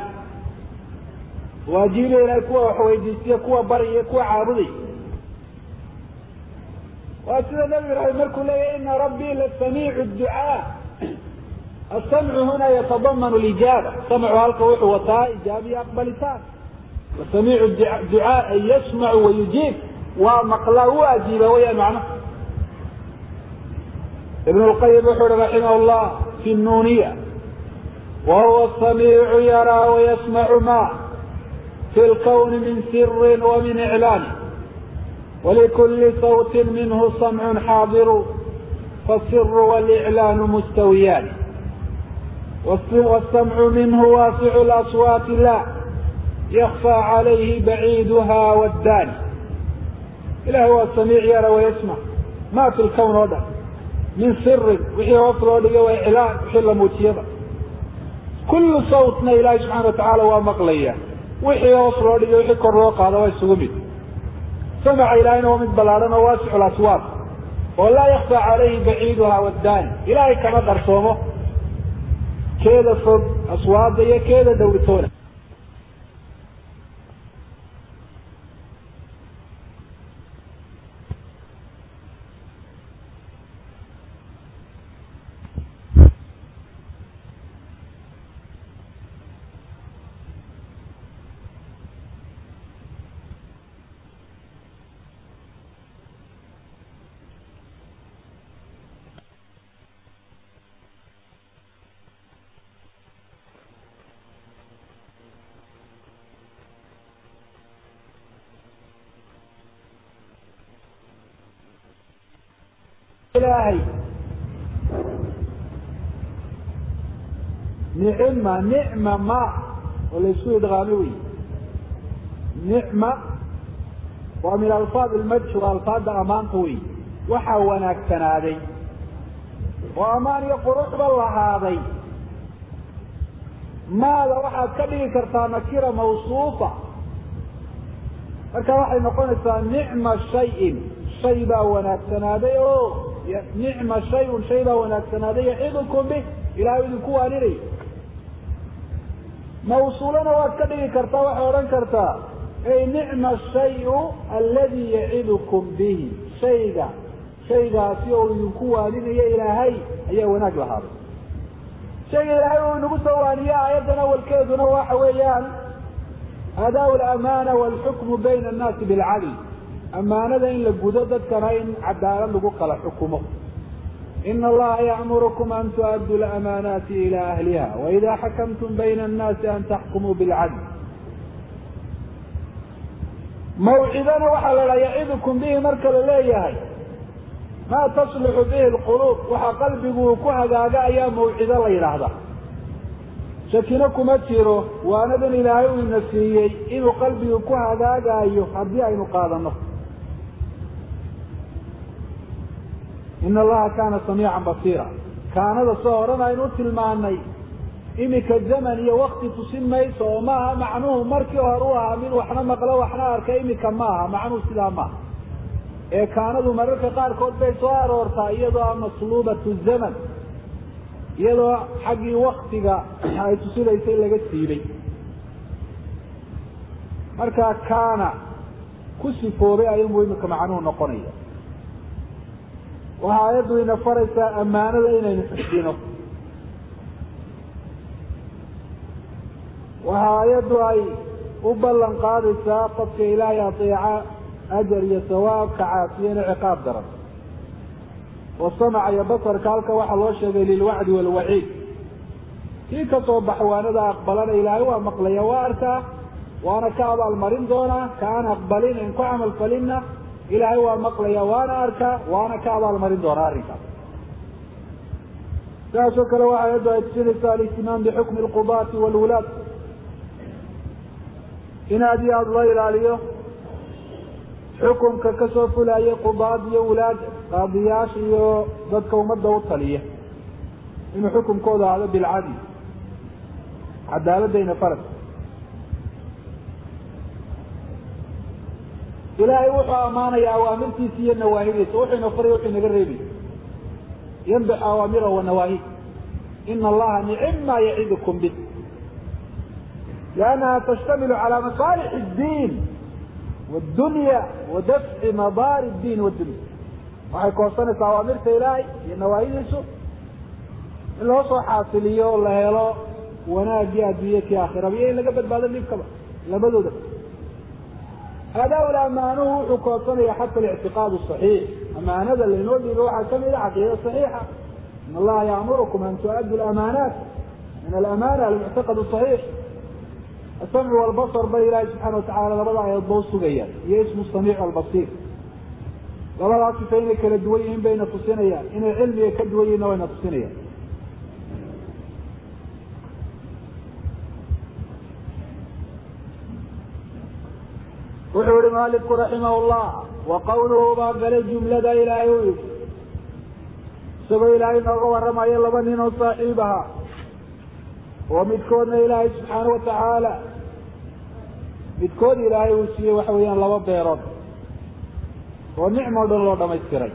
waajibayna kuwa wax weydiistiya kuwa bariya kuwa caabuday وأسئلة النبي رحمه مركو لي إن ربي لسميع الدعاء. السمع هنا يتضمن الإجابة، سمع هالك وطاء إجابي أقبلتان، وسميع الدعاء أن يسمع ويجيب ومقلاه واجب ويا معنى. ابن القيم رحمه الله في النونية وهو السميع يرى ويسمع ما في الكون من سر ومن إعلان، ولكل صوت منه سمع حاضر، فالسر والإعلان مستويان، والسمع منه واسع الأصوات لا يخفى عليه بعيدها والداني. إله هو السميع يرى ويسمع ما في الكون هذا من سر وحي وصل وإعلان وحي موتيبا، كل صوتنا إله سبحانه وتعالى ومقليا وحي وصل وحي كروق هذا ويسومي. سمع إلهنا ومن بلارنا واسع الأصوات ولا يخفى عليه بعيدها والداني. إلهي كما درسومه كذا صد أصوات دي كذا دولتونا. إلهي نعمة نعمة ما وليسوا يدغاموي نعمة ومن ألفاظ المدح وألفاظ أمان طوي وحاوناك تنادي وأمان يقرق بالله هذي ما لو واحد كبير كرتا نكيرة موصوفة فكا واحد نقول نعمة شيء شيء باوناك تنادي نعم شيء شيء ونكسنا هذا يعيدكم به إلى يعيدكم أنيري موصولنا وكذا كرتا وحورا كرتا أي نعم الشيء الذي يعيدكم به شيء شيء سيو يكون أنيري إلى هاي أي وناك لهذا شيء إلى هاي ونقصوا أنيا أيضنا والكيد نواح ويان أداء الأمانة والحكم بين الناس بالعدل. أمانة إن لجودة كرين عدالة لقول حكمه. إن الله يأمركم أن تؤدوا الأمانات إلى أهلها وإذا حكمتم بين الناس أن تحكموا بالعدل. موعدنا وحل يعظكم به مركل ليه ما تصلح به القلوب وحقلبه كهذا أيام موعد الله يرهضه شكينكم أتيره وأنا بن إلهي النسيي إنه قلبه كهذا أيه حبيع إنه قادنه. إن الله كان سميعا بصيرا كان هذا صورنا إنه تلماني إمك الزمن يا وقت تسمى صومها معنوه مركي وهروها من وحنا مقلا وحنا أركا إمك ماها معنوه سلامها إيه كان هذا مرك قال كود بيسوار ورطا يضع مصلوبة الزمن يضع حقي وقتك هاي تسير يسير لك السيبي مركا كان كسفوا بأي مهمك معنوه نقنية وها يدو إن فرس أمانة إن نحسينه وها يدو أي أبلن قادسة قدك إلهي أطيع أجر يسواب كعافيين عقاب درب والصمع يبصر كالك وحل وشغل للوعد والوعيد كيف تصبح وانا ذا أقبلنا إلهي ومقلي وارتا وانا كابا المرين دونا كان أقبلين إن كعمل فلنا إلهي ومقلي وانا أركا وانا كابا المرين دونا أركا لا شكرا وحا يدعو يتسلس الاهتمام بحكم القضاة والولاة إن أدي الله إلاليه حكم ككسوف لا يقضاة يولاد قاضياش يو ضدك ومدى وطلية إنه حكم كوضا هذا بالعدل عدالة بين فرد إلهي وحى أمانة يا أوامرتي سي النواهي وحي نفري وحي نقربي ينبح أوامره ونواهي إن الله نعم ما يعيدكم به لأنها تشتمل على مصالح الدين والدنيا ودفع مضار الدين والدنيا waxay koobsanaysaa awaamirta ilaahay iyo nawaahidiisu in loo soo xaasiliyo la helo wanaagii adduunye kii aakhiraba iyo in laga badbaado dhibkaba labadooda. adaa-ul amaanuhu wuxuu koobsanaya xata alictiqaad asaxiix, amaanada laynoo dhiibo waxaa kamid a caqiida saxiixa. in allaha yaamurukum an tu'addu lamaanaat min alamana almuctaqad asaxiix. asamcu walbasar ba ilaahi subxaana watacala labada ayadood bau sugayaan iyo ismu samiic albasiir. labadaas sifa inay kala duwan yihiin bayna tusinayaan, inay cilmiga ka duwan yihiinna wayna tusinayaan. wuxuu yihi maalifku raximah llah wa qawluhu baa galay jumlada ilaahay u yidhi isagoo ilaahay nooga warramayo laba nin oo saaxiib ahaa oo midkoodna ilaahay subxaana watacaala midkood ilaahay uu siiyey waxa weeyaan laba beerood oo nicmo dhan loo dhamaystiray,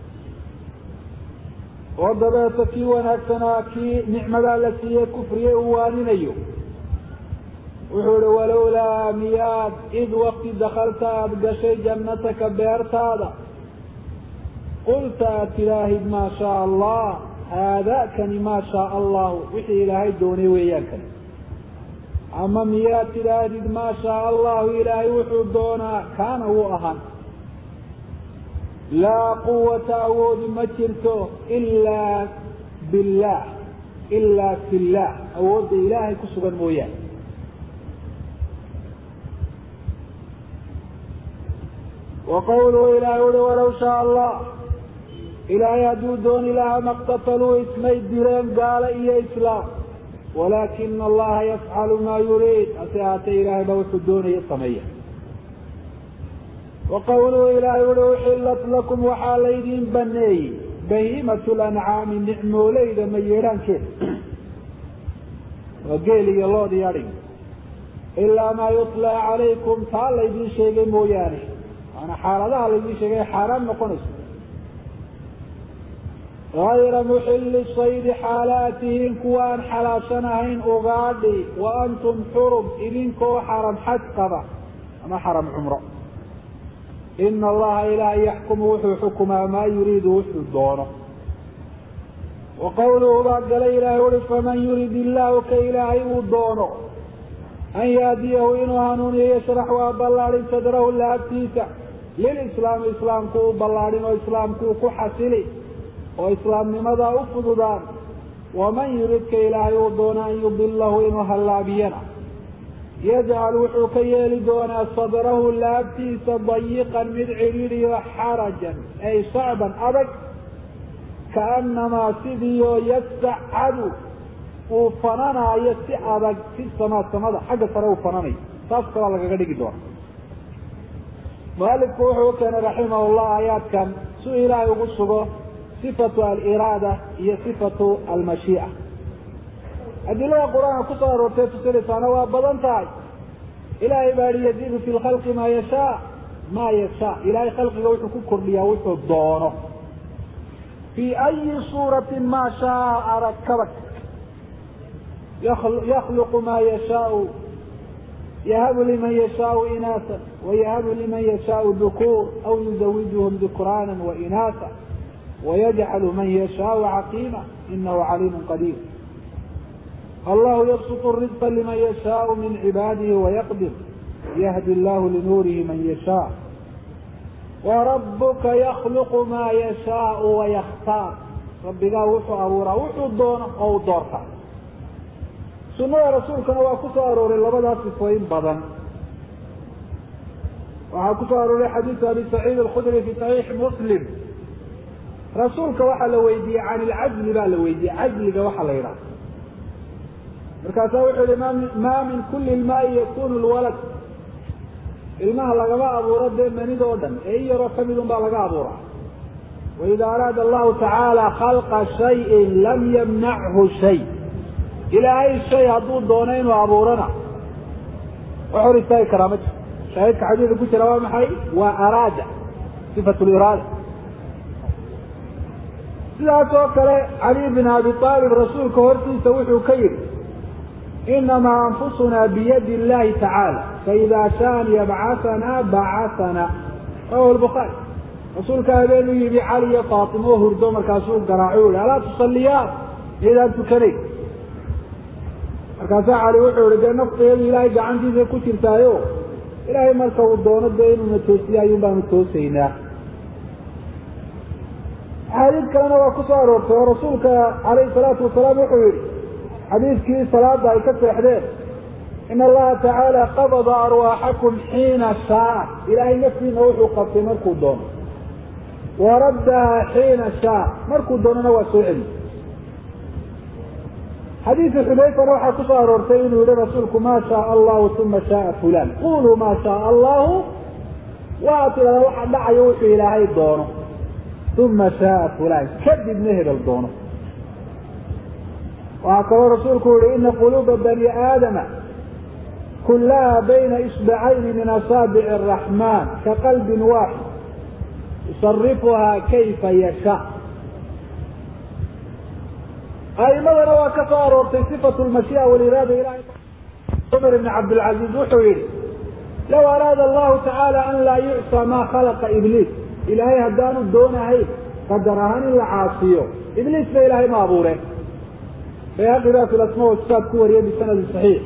oo dabeeta kii wanaagsanaa kii nicmadaa la siiyey kufriye uu waaninayo. wuxuu ihi walowlaa miyaad id wakti dakalta aada gashay jannataka beertaada qulta aad tidaahid maa shaa allah haadaakani maa shaa allahu wixii ilaahay doonay weeyaan kani, ama miyaad tidaahdid maa shaa allahu ilaahay wuxuu doonaa kaana wuu ahaan. laa quwata awoodi ma jirto ilaa billah ilaa fillah, awoodda ilaahay ku sugan mooyaane. wa qawluhu ilaahay uhi walow shaa allah ilaahay hadduu dooni lahaa maqtataluu ismay direen gaalo iyo islaam, walaakina allaha yafcalu maa yuriid, hase haatee ilaahay baa wuxuu doonaya sameeya. wa qawluhu ilaahay uhi uxillat lakum waxaa laydin baneeyey bahiimatu lancaami nicmooleyda mayeedhaankeeda waa geel iyo lood iyo adhig, ilaa maa yutla calaykum taa laydin sheegay mooyaane, maana xaaladaha laydin sheegay xaaraan noqonayso. gayra muxilli saydi xaalaatihin kuwaan xalaashan ahayn ugaadhi wa antum xurum idinkoo xaram xaj qaba ama xaram cumro. ina allaha ilaahay yaxkumu wuxuu xukumaa maa yuriidu wuxuu doono. wa qawluhu baa galay ilaahay uhi faman yurid illaahu ka ilaahay uu doono an yaadiyahu inuu hanuuniyo yashrax waa ballaadhin sadrahu laabtiisa lilislaami islaamku u ballaadhin oo islaamkuu ku xasili oo islaamnimadaa u fududaan. waman yuridka ilaahay uu doono an yudilahu inuu hallaabiyana yajcal wuxuu ka yeeli doonaa sadrahu laabtiisa dayiqan mid cidhiidhiyo xarajan ay sacban adag, kaanamaa sidiioo yasacadu uu fananaayo si adag fi samaa samada xagga sare uu fananayo, saas kalaa lagaga dhigi doona. mualifku wuxuu keenay raximah llah aayaadkan si ilaahay ugu sugo sifatu aliraada iyo sifatu almashii'a. adilada qur-aanka kusoo aroortay tusinaysaana waa badan tahay. ilaahay baa yihi yaziidu fi lkhalqi maa yashaa maa yashaa, ilaahay khalqiga wuxuu ku kordhiyaa wuxuu doono. fii ayi suuratin maa shaaa rakabak, yakhluqu maa yashaau yahabu liman yashaau inaasa wayahabu liman yashaau dukuur aw yuzawijuhum dukraana wainaasa wayajcalu man yashaau caqiima inahu caliimun qadiir. allahu yabsutu rizqa liman yashaau min cibaadihi wayaqdir yahdi allahu linuurihi man yashaa warabuka yakhluqu maa yashaau wayakhtaar, rabbigaa wuxuu abuuraa wuxuu doono oo u doorta. sunada rasuulkana waa ku soo arooray labadaas sifooyin badan. waxaa ku soo arooray xadiisu abi saciid alkhudri fi saxiixi muslim, rasuulka waxaa la weydiiyey can ilcazli baa la weydiiyey, cazliga waxaa la yidhaha. markaasaa wuxuu yihi maa min kuli ilmaai yakunu lwalad, ilmaha lagama abuuro dee manidoo dhan ee in yaroo kamid un baa laga abuuraa. waida araada allahu tacaala khalqa shayin lam yamnachu shay, ilaahay shay hadduu doono inuu abuurana wax hor istaagi karaa ma jiro. shaahidka xadiidka ku jira waa maxay? waa araada, sifatu liraada. sidaas oo kale cali bin abi aalib rasuulka hortiisa wuxuu ka yidhi inamaa anfusunaa biyadi illahi tacaala faida shaa an yabcasanaa bacasana. rawahu lbukhaari. rasuulka habeenuu yidhi cali iyo faatimo oo hurdo markaasuu garaaco yihi alaa tusalliyaan iydaan tukanay markaasaa cali wuxuu yihi dee nafteedu ilaahay gacantiisa ku jirtaayo ilaahay marka uu doono dee inuuna toosiya ayuun baanu toosaynaa. axaadiis kalena waa ku soo aroortay oo rasuulka calayhi salaatu wasalaam wuxuu yihi xadiiskii salaada ay ka seexdeen in allaha tacaala qabada arwaaxakum xiina shaaa, ilaahay naftiina wuxuu qabtay markuu doono, waraddaha xiina shaa, markuu doonana waa soo celi. xadiisu xudayfana waxaa ku soo aroortay inuu yihi rasuulku maa shaaa allahu uma shaaa fulaan, quluu maa shaaa allahu, waa tidhahdaa waxa dhacayo wuxuu ilaahay doono, uma shaaa fulaan, kadibna hebel doono. waxaa kaloo rasuulku yihi ina quluuba bani aadama kulaha bayna isbacayni min asaabici araxmaan ka qalbin waaxid yusarifuhaa kayfa yashaa. a'imadana waa ka soo aroortay sifatu lmashii'a waliraada ilahay. cumar ibn cabdilcaziiz wuxuu yihi low araada allahu tacaala an laa yucsaa maa khalaqa ibliis, ilaahay haddaanu doonahayn qadar ahaan in la caasiyo ibliis ba ilaahay ma abuureen. bayhaqi baa fi lasmaa wasifaat ku wariyay bisanadi saxiix.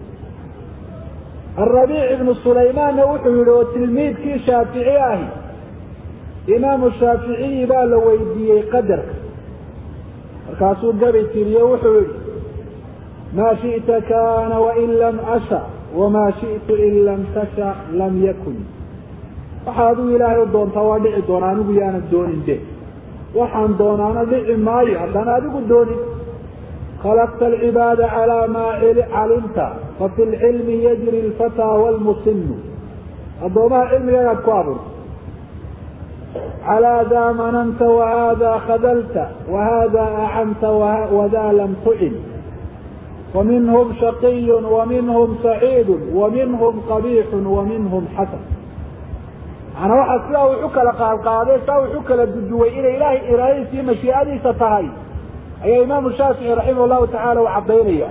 الربيع بن سليمان wuxuu yihi oo tilmiidkii shaafici ahi imaamu shaaficiyi baa la weydiiyey qadarka, markaasuu gabay tiriyo wuxuu yihi maa shiئta kaana wain lam asha wamaa shiئtu in lam tasha lam yakun. waxa adigu ilaahay u doontaa waa dhici doona, anigu yaanan doonin de, waxaan doonaana dhici maayo haddaan adigu doonin. خلقت العباد على ما علمت ففي العلم يجري الفتى والمسن. الضوء علمي كابر على ذا مننت وهذا خذلت وهذا أعنت وذا لم تعن، ومنهم شقي ومنهم سعيد ومنهم قبيح ومنهم حسن. أنا واحد ساوي حكى لقال قاضي ساوي حكى للدجوي إلى إلهي إلهي في مشيئتي ستهي أي إمام الشافعي رحمه الله تعالى وعبينيه.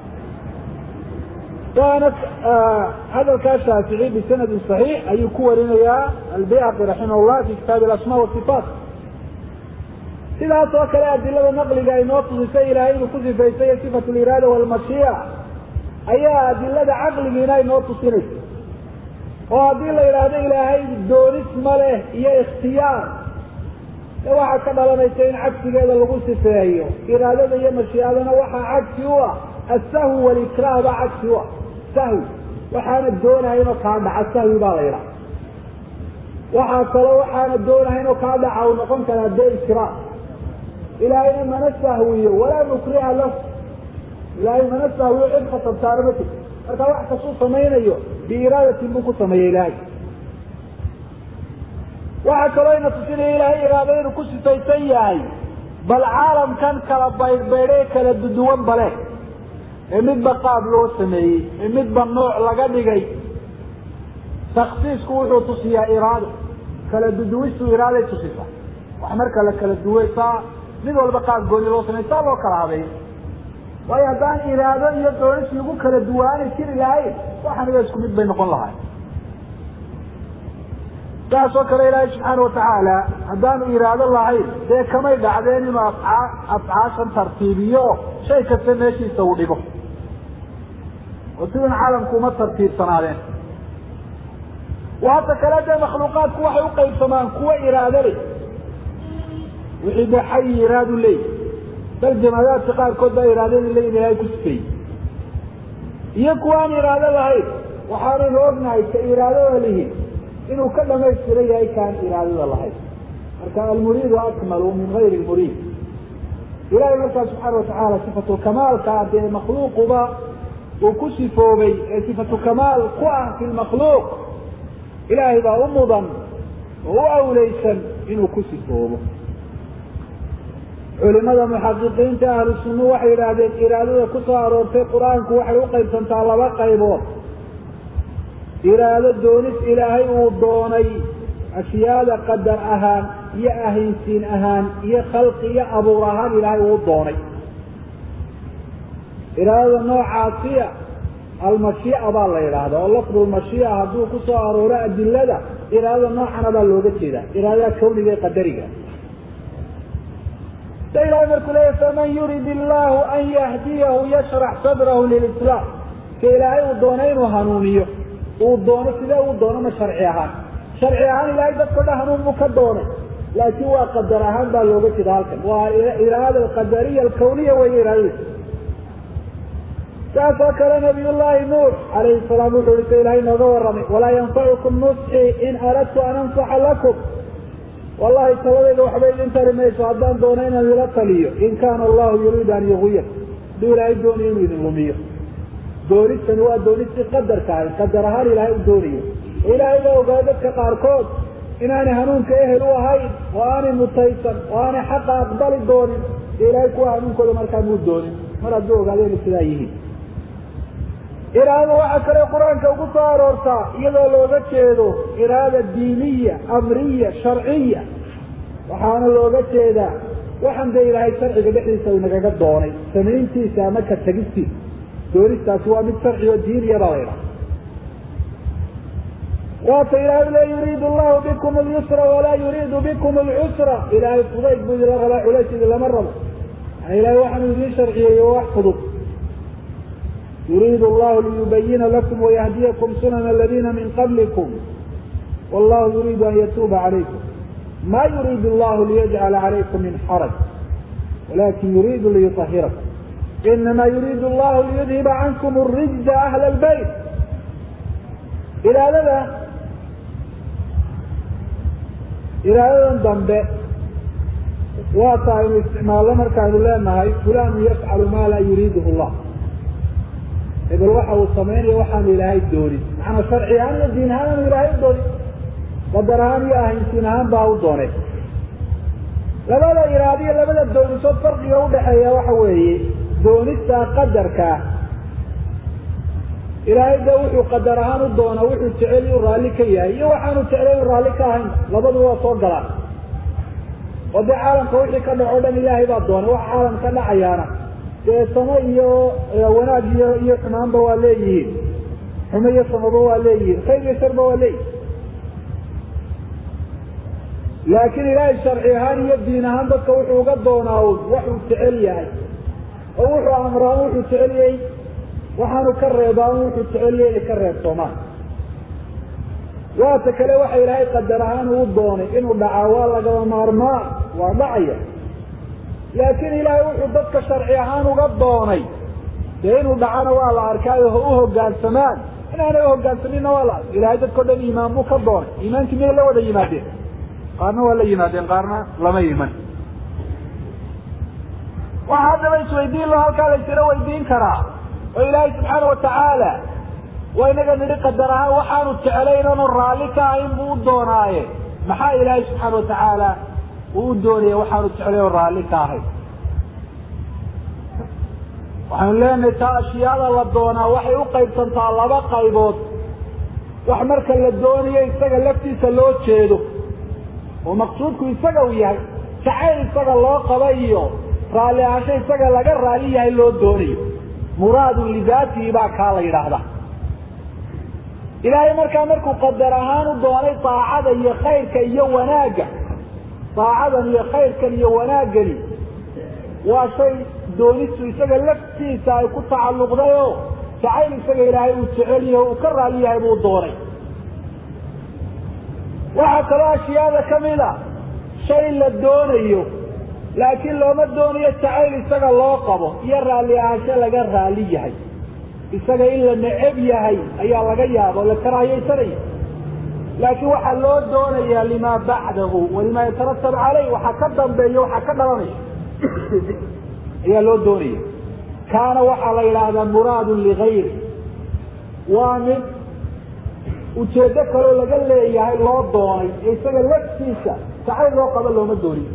كانت آه هذا الشافعي بسند صحيح أي كورنيا البيهقي رحمه الله في كتاب الأسماء والصفات. إذا توكل أدلة النقل جاي نوصل سيء إلى أين كذب في سيء صفة الإرادة والمشيئة، أي أدلة عقل جاي نوصل سنة، وأدلة إرادة إلى أين دون اسم له هي اختيار. waxaa ka dhalanaysa in cagsigeeda lagu sifeeyo iraadada iyo mashii'adana waxaa cagsi u ah asahwi walikraah baa cagsi u ah sahwi, waxaana doonahay inuu kaa dhaca sahwi baa la yidhaha. waxaa kaloo waxaana doonahay inuu kaa dhaca uu noqon karaa dee ikraah. ilaahayna mana sahwiyo walaa nukriha lahu, ilaahay mana sahwiyo cid khasabtaana ma jirto. marka wax kastuu samaynayo biiraadatin buu ku sameeyey ilaahay. waxaa kaloo ina tusinaya ilaahay iraado inuu ku sifaysan yahay, bal caalamkan kala baydhbaydhay kala duduwan bale ee midba qaab loo sameeyey ee midba nooc laga dhigay. takhsiisku wuxuu tusiyaa iraado, kala duduwistu iraaday tusisa. wax marka la kala duway saa mid walba qaab gooni loo sameey saa loo kala habeeyo. waayo haddaan iraado iyo doonis lagu kala duwaani jiri lahayn waxaan isku mid bay noqon lahayn. taasoo kale ilaahay subxaana watacaala haddaanu iraado lahayn dee kamay dhacdeen inuu afcaashan tartiibiyo shay kasta meeshiisa uu dhigo, oo sidan caalamku uma tartiibsanaadeen. وهذا كلا ده مخلوقات كوا حيوقع سمان كوا إرادة لي وحيد حي إرادة لي بل جمادات تقال كده إرادة لي إلهي كسفي يكوان إرادة لهي وحارين أبنائي كإرادة لهي إنه كل ما يسري هي كان إرادة لهي كان المريد أكمل من غير المريد. إلهي مركز سبحانه وتعالى صفة الكمال كان مخلوق با وكسفوا بي صفة كمال قوة في المخلوق إلهي با أمضا وهو أوليسا إنه كسفوا به. علماء محققين أهل السنة وحي إرادة إرادة كسار في القرآن كوحي وقيب سنتعلى قيبون إرادة دونس إلهي ودوني أشياء قدر أهان يا أهين سين أهان يا خلق يا أبو رهان إلهي ودوني إرادة نوع عاصية المشيئة بالله إرادة واللفظ المشيئة هدو كسار وراء الدلدة إرادة نوعنا باللغة كذا إرادة كونية قدرية. إلى مركله فمن يريد الله أن يهديه يشرح صدره للإسلام كإلهي ودونين وهنونيه ودون كذا ودون ما شرعيها شرعيها إلهي بس كده هنون مكدونه لكن هو قدرها باللغة كذا وإرادة القدرية الكونية وإرادة فذكر نبي الله نوح عليه السلام وقال إلهي نظورني ولا ينفعكم نصحي إن أردت أن أنصح لكم والله سوالي لو حبيت انت رميش وعدان دونين يلقليه إن كان الله يريد أن يغير دون أي دونين يريد الغمير دونيس سنوات دونيس قدر كاين قدرها لإلهي الدونية إلهي لو قادتك قاركود إن أنا هنون كإهل وهاي وأنا متيسر وأنا حق أقبل الدوني إلهي كوا هنون كل مركب الدوني مرة دوغ عليه الابتدائيين إرادة وعكر القرآن كوكتار ورطا إذا لو ذكره إرادة دينية أمرية شرعية وحانا لو ذكره وحن دي إلهي شرعي قد إحنا يسوي نقاقات دوني سنين تيسا مكة تقستي دوريستا سواء من شرعي والدين يراغيرا وإلهي لا يريد الله بكم اليسر ولا يريد بكم العسر إلهي فضيك بذل أغلاء عليك إذا مرة إلهي وحن يريد شرعي وحفظه يريد الله ليبين لكم ويهديكم سنن الذين من قبلكم والله يريد أن يتوب عليكم ما يريد الله ليجعل عليكم من حرج ولكن يريد ليطهركم إنما يريد الله ليذهب عنكم الرجز أهل البيت إلى هذا إلى هذا الضنب واقع استعمال مركز الله نهي فلان يفعل ما لا يريده الله إذا الوحى والصمين وحى إلهي الدوري معنا شرعيان الدين هذا إلهي الدوري قدرهان يا أهنسينهان باو الدوري لبدا إرادية لبدا الدوري صوت فرق يوضع حيا وحويه دونيستا قدرك إلهي الدوري قدرهان الدونة وحو التعلي الرالك إياه وحانو التعلي الرالك أهن لبدا هو صوت قلال ودي عالم كوحي كان عودان إلهي بالدونة وعالم كان عيانا سما iyo wanaag iyo iyo xumaan ba waa leeyihiin xumayo samaba waa leeyihiin khayr iyo shar ba waa leeyihiin laakiin ilaahay sharci ahaan iyo diin ahaan dadka wuxuu uga doonaa wuxuu jecel yahay oo wuxuu amraa wuxuu jecel yahay waxaanu ka reebaa wuxuu jecel yahay ka reebtoomaan waata kale waxa ilaahay qadar ahaan uu doonay inuu dhaca waa laga maarmaan waa dhacaya لكن إلهي وحو ضدك شرعي عان وقضوني لأنه دعانا والله أركايه هو قال سمان إنا أنا هو قال سمين والله إلهي ضدك ده الإيمان مو قضوني إيمان كمية لا ولا ينادين قارنا ولا ينادين قارنا لما يمن وهذا ليس ويدين له هالكالي سيرا ويدين كرا وإلهي سبحانه وتعالى وإنك نقدرها وحانو التعلينا نرالك عين بودوناي محا إلهي سبحانه وتعالى ودوني وحانو التعلينا نرالك عين waxaan leenahay taa ashiyada la doonaa waxay u qaybsantaa laba qaybood wax marka la doonayo isaga laftiisa loo jeedo oo maqsuudku isaga uu yahay jacayl isaga loo qabayo raali ahaansho isaga laga raali yahay loo doonayo muraadu lidaati baa ka la yiraahdaa ilaahay markaa markuu qadar ahaan u doonay taacada iyo khayrka iyo wanaaga taacadan iyo khayrkan iyo wanaagani waa shay doonistu isaga laftiisa ay ku tacalluqdayo jacayl isaga ilaahay uu jecel yahay uu ka raali yahay buu doonay waxa kale ashiyada kamida shay la doonayo laakiin looma doonayo jacayl isaga loo qabo iyo raali ahaansho laga raali yahay isaga in la neceb yahay ayaa laga yaabo la karaahiyeysanaya laakiin waxa loo doonayaa lima bacdahu walima yataratab calayh waxa ka dambeeyo waxa ka dhalanaya ayaa loo doonaya kaana waxaa la yidhaahdaa muraadun ligayri waa mid ujeedo kaloo laga leeyahay loo doonay ee isaga laftiisa jacayl loo qabo looma dooniyo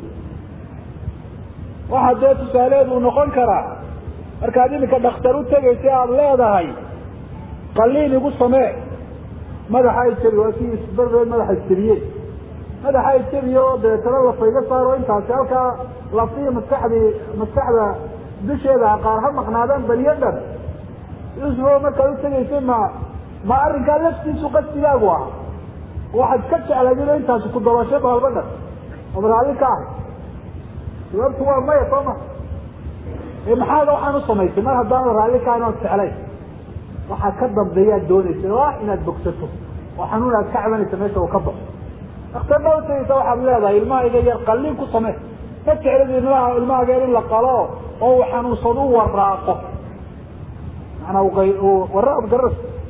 waxaa dee tusaaleed uu noqon karaa markaad iminka dhakhtar u tegaysa aada leedahay qalliin igu samee madaxa ay jabi waa kii isbarbeed madaxa isjabiyey madaxa ay jabiye oo dabeetana lafayga saaro intaasi halkaa lafiya maskaxdii maskaxda dusheeda qaar ha maqnaadaan baliyo dhan isagoo markaad u tegaysay ma ma arrinkaa laftiisu qasdigaagu ah واحد كتش على جيل انت تكون دواشات والبدر أمر عليك أحد سببت هو المية طبعا إيه محاجة وحانو صميت ما هدان أمر عليك أنا وقت عليك وحا كذب ضيات دوني سواء إنها بكسته وحنونا الكعبة نتميته وكبر اختبروا تيسوا حبلادا الماء إذا يرقلين كصميت كتش على الماء الماء قالين لك قالوا وهو حانو صدو والراقه أنا وغي... والرأب قرص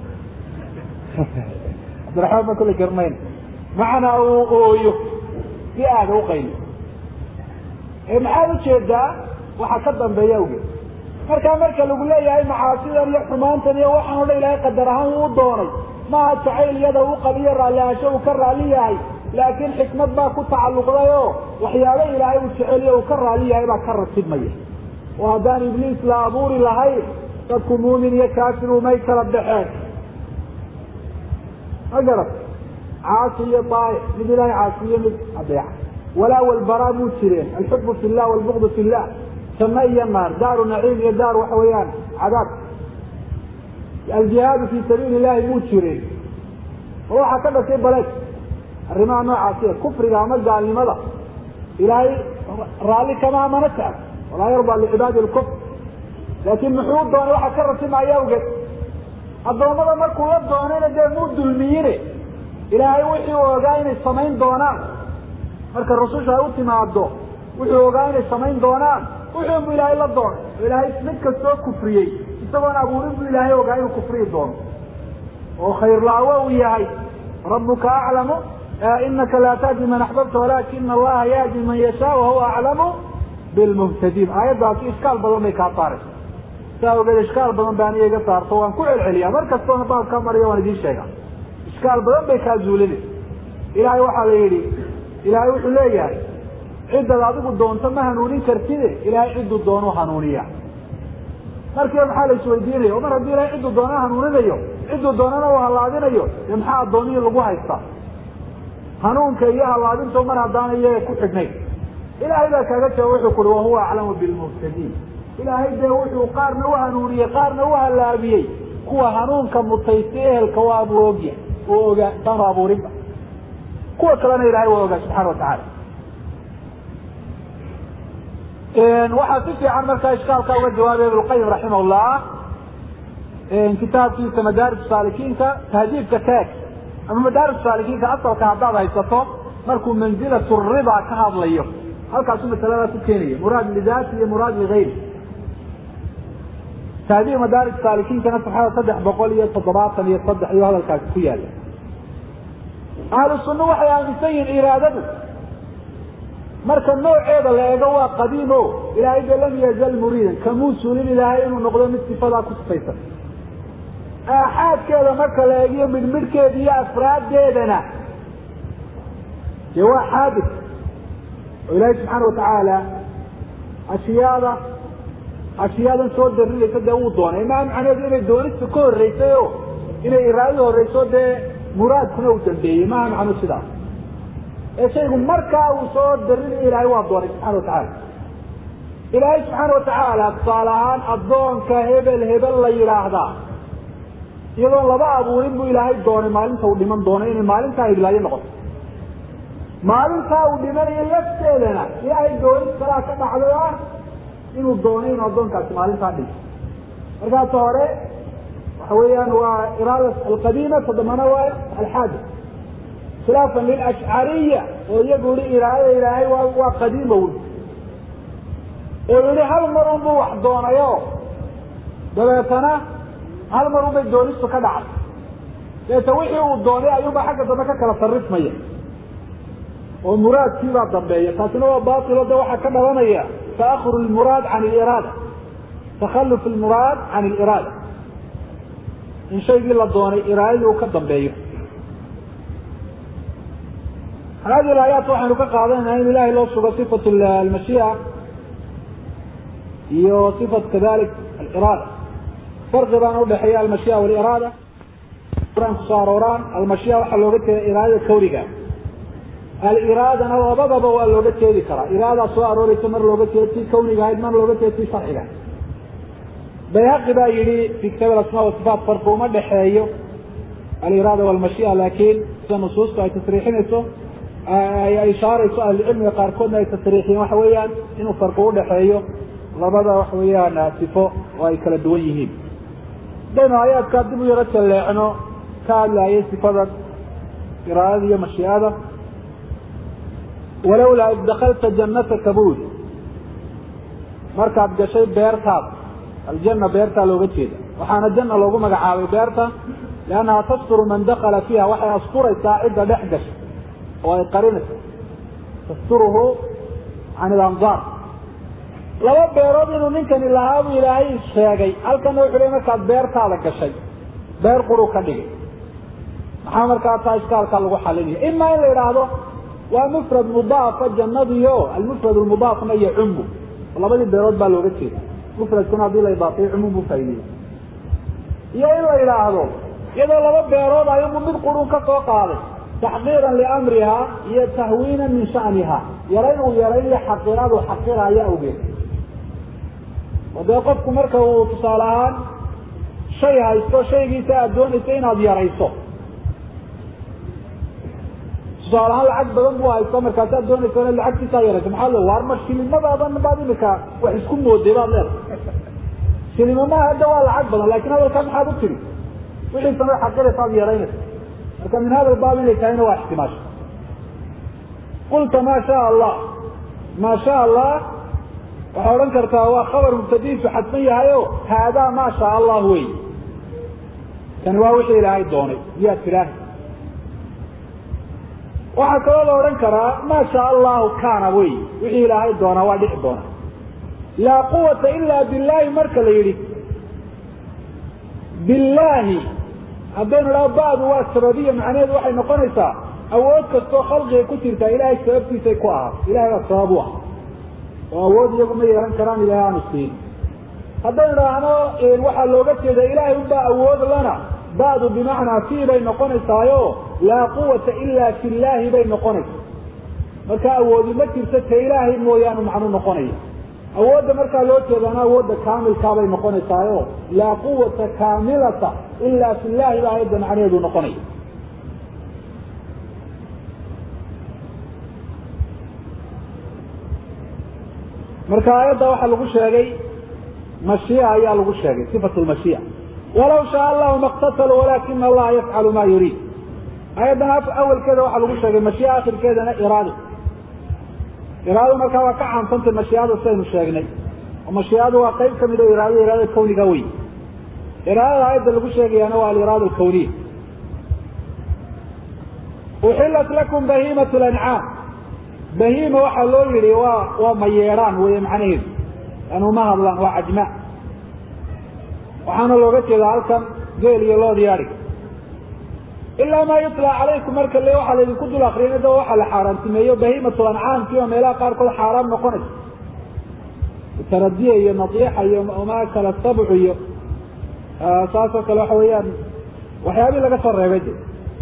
عبد الرحمن ما كل قرمين معنا أويو في آه وقيل محاول شيء ده وحكدم بيوجي مركا مركا لو قل لي هاي معاصير اللي حمانتني وحنا ولا إلهي قدرها ودوري ما تعيل يده وقبير على شو كر علي هاي لكن حكمة با كنت تعلق له وحيالي إلهي وتعيل وكر علي هاي ما كرت سدمية وهذان إبليس لا أبوري لهاي تكون مؤمن يكافر وما يكرب بحاجة أجرب عاصية طائع من الله عاصية من أبيع ولا والبراء موتشرين الحب في الله والبغض في الله سمي النار دار نعيم يا دار وحويان عذاب الجهاد في سبيل الله موتشرين هو حكذا كيف بلد الرماء نوع عاصية كفر عمل قال لماذا إلهي رالي كما منتع ولا يرضى لعباد الكفر لكن محمود دون واحد كرر سمع يوجد الضوامضة مركو يبدونين دي مود المييني إلهي وحي وغاين السمين دونان مركا الرسول شايوتي مع الدو وحي وغاين السمين دونان وحي أمو إلهي للدون إلهي سمك السوء كفريي يسوان أبو رب إلهي وغاين كفري الدون وخير العواوي ياهي ربك أعلم آه إنك لا تهدي من أحببت ولكن الله يهدي من يشاء وهو أعلم بالمهتدين آيات ذات إشكال بضمي كاطارس ساوي الاشكال بدن بانيه iga saarto waan ku celceliyaa markastoo baad ka mariyo waan idin sheegaa iskaal badan bay ka zuulinay ilaahay waxa la yiri ilaahay wuxuu leeyahay cidda adigu doonto ma hanuunin kartid ilaahay ciddu doono hanuuniya markii waxa la isweydiinay oo mar hadii ilaahay ciddu doono hanuuninayo ciddu doonana waa halaadinayo maxaa dooniyo lagu haystaa hanuunka iyo halaadinta mar hadaan iyaga ku xidhnay ilaahay baa kaaga jawaab wuxuu ku waa huwa a'lamu bil muhtadin إلهي ده وحو قارنا وهنورية قارنا وهلابيي كوا هنون كمتيسيه الكواب ووقيا ووقيا تنرى أبو ربا كوا كلانا إلهي ووقيا سبحانه وتعالى إن وحاسسي عن مركا إشكال كاوة جواب ابن القيم رحمه الله إن كتاب في مدارس السالكين تهديد كتاك أما مدارس السالكين أصلا كعبادة يتصف مركو منزلة الرضا كهض ليه هل كاسومة ثلاثة سكينية مراد لذاتي مراد لغيري هذه مدارس السالكين كانت سبحانه صدح بقولية صدرات يصدح أيها هذا الكافية أهل السنة وحي آمسين إرادته مركا النوع أيضا لا يقوى قديمه إلى إذا لم يزل مريدا كموسول إلهي ونقضى مستفادة كسفيسة أحد كذا مركا لا يقوى من مركا دي أفراد ديدنا جواء حادث وإلهي سبحانه وتعالى أشياء أشياء صود الرئيس كده وضعنا ما معنى ذي الدوري تكون رئيسه إنه إرادة الرئيس ده مراد كنا وتنبيه ما معنى كده شيء مركا وصود الرئيس إلهي وضعنا سبحانه وتعالى إلهي سبحانه وتعالى الصالحان الضون كهبل هبل لا يراهدا يقول الله بقى أبو ربو إلهي الدون مالين سود من دونين مالين سايد لا ينقص مالين ساود من يلفتلنا إلهي الدون ثلاثة معلومات إنه الدونين والدون كالسمالين فعليه مركات هوري وحويا وإرادة القديمة تضمنها الحادث خلافا للأشعرية ويقول إرادة إلهي وقديمة ويقول هل مرون بوح دونا يوم دلتنا هل مرون بالدونيس كدعب يتوحي الدوني أيوبا حاجة دمكا كلا صرف مية والمراد كيف الضبية تاتنوا باطلة دوحة كما رمية تأخر المراد عن الإرادة تخلف المراد عن الإرادة إن شيء إلا الدوني إرادة وكالضبية هذه الآيات وحن كقاعدين أن الله له صفة المشيئة هي صفة كذلك الإرادة فرق بين بحياة المشيئة والإرادة قرآن صاروران المشيئة وحلوغتها إرادة كوريكا الإرادة أنا وضبب واللوغتها ذكرى إرادة سواء روري تمر لوغتها تي كونيكا إدمان لوغتها تي صحيحة بيهق بايلي في كتاب الأسماء والصفات فرقوا ما بحياة الإرادة والمشيئة لكن nusuusta ay tasriixinayso ay ishaarayso ahlucilmiga qaarkoodna ay tasriixiyeen waxa weeyaan inuu farqi u dhexeeyo labada waxa weeyaan sifo oo ay kala duwan yihiin. hadaynu aayaadkaa dib u yaro jalleecno ka hadlaayay sifada iraadada iyo mashiicada. walowlaa id dakalta jannataka buud, markaad gashay beertaada, aljanna beertaa looga jeeda, waxaana janna loogu magacaabay beerta liannaha tasturu man dakala fiiha, waxay asturaysaa cidda dhex gashay oo ay qarinayso, tasturuhu can ilandaar. laba beerood inuu ninkani lahaa buu ilaahay sheegay, halkana wuxuu leey markaad beertaada gashay beer quru ka dhigay. maxaa markaa taa iskaalka lagu xalinaya? ima in la yidhaahdo waa mufrad mudaafa jannadiyo almufrad lmudaafna iyo cumu, labadii beerood baa looga jeeda, mufradkuna haddii la idaafiyo cumum buu faa'iideeya. iyo in la yidhaahdo iyadoo laba beerood ayagu mid qurun ka soo qaaday taxqiiran liamriha iyo tahwiinan min sha'niha, yarayn uu yarayn iyo xaqiraadu xaqiraya awgeed. oo dee qofku marka uu tusaale ahaan shay haysto, shaygiisa aad doonayso inaad yarayso, tusaale ahaan lacag badan buu haysto, markaasaad doonayso inaad lacagtiisaa yarayso, maxaa le waar ma shilimadaada baad imika wax isku mooday baad leedahay. shilimamaha hadda waa lacag badan, laakin hadalkaa maxaad u tiri wixiisana xaqiraysaad yaraynaysa. marka min hada albaab inay tahayna waa ixtimaasha. qulta maa shaa allah, maa shaa allah waxaa odhan kartaa waa khabar mubtadiisu xadfan yahay o haadaa maa shaa allah wey, kani waa wixii ilaahay doonay miyaad tidhaahi. waxaa kaloo la odhan karaa maa shaa allahu kaana wey, wixii ilaahay doonaa waa dhici doona. laa quwata ila billahi marka la yidhi billahi haddaynu idhaho ba'du waa sababiya, macnaheedu waxay noqonaysaa awood kastoo khalqiga ku jirtaa ilaahay sababtiisay ku ahaa, ilahay baa sabab u ah oo awood iyagu ma yeelan karaan ilahay aanu siin. haddaynu idhaahno waxaa looga jeeda ilaahay unbaa awood lana, ba'du bimacnaa fii bay noqonaysaayo laa quwata ila fillaahi bay noqonaysaa. marka awoodi ma jirta ta ilaahay mooyaane macnu noqonaya. awoodda markaa loo jeedana awoodda kaamilkaa bay noqonaysaayo laa quwata kaamilata ila fillahi baa ayadda macnaheedu noqonaya. marka aayadda waxaa lagu sheegay mashiica ayaa lagu sheegay, sifatu lmashiica. walaw shaa allahu maqtataluu walakina allaha yafcalu ma yuriid. aayaddan awalkeeda waxaa lagu sheegay mashiica, akhirkeedana iraado. iraado markaa waa ka caamsantay mashiicada sidaynu sheegnay, oo mashiicadu waa qayb kamid o iraadada iraadada kawniga wey. iraadada aayadda lagu sheegayaana waa aliraada alkawniya. uxilat lakum bahiimat lancaam, bahiima waxaa loo yihi waa waa mayeedhaan wey macnaheedu, anu ma hadlaan, waa cajma. waxaana looga jeedaa halkan geel iyo lood iyo adhig. ilaa maa yutla calaykum marka le waxaa laydinku dul akriyay da waxaa la xaaraantimeeyo bahiimatul ancaamkii oo meelaha qaarkood xaaraam noqonaysa, taradiya iyo nadiixa iyo maakala sabcu iyo saasoo kale waxa weeyaan waxyaabii laga soo reebay de.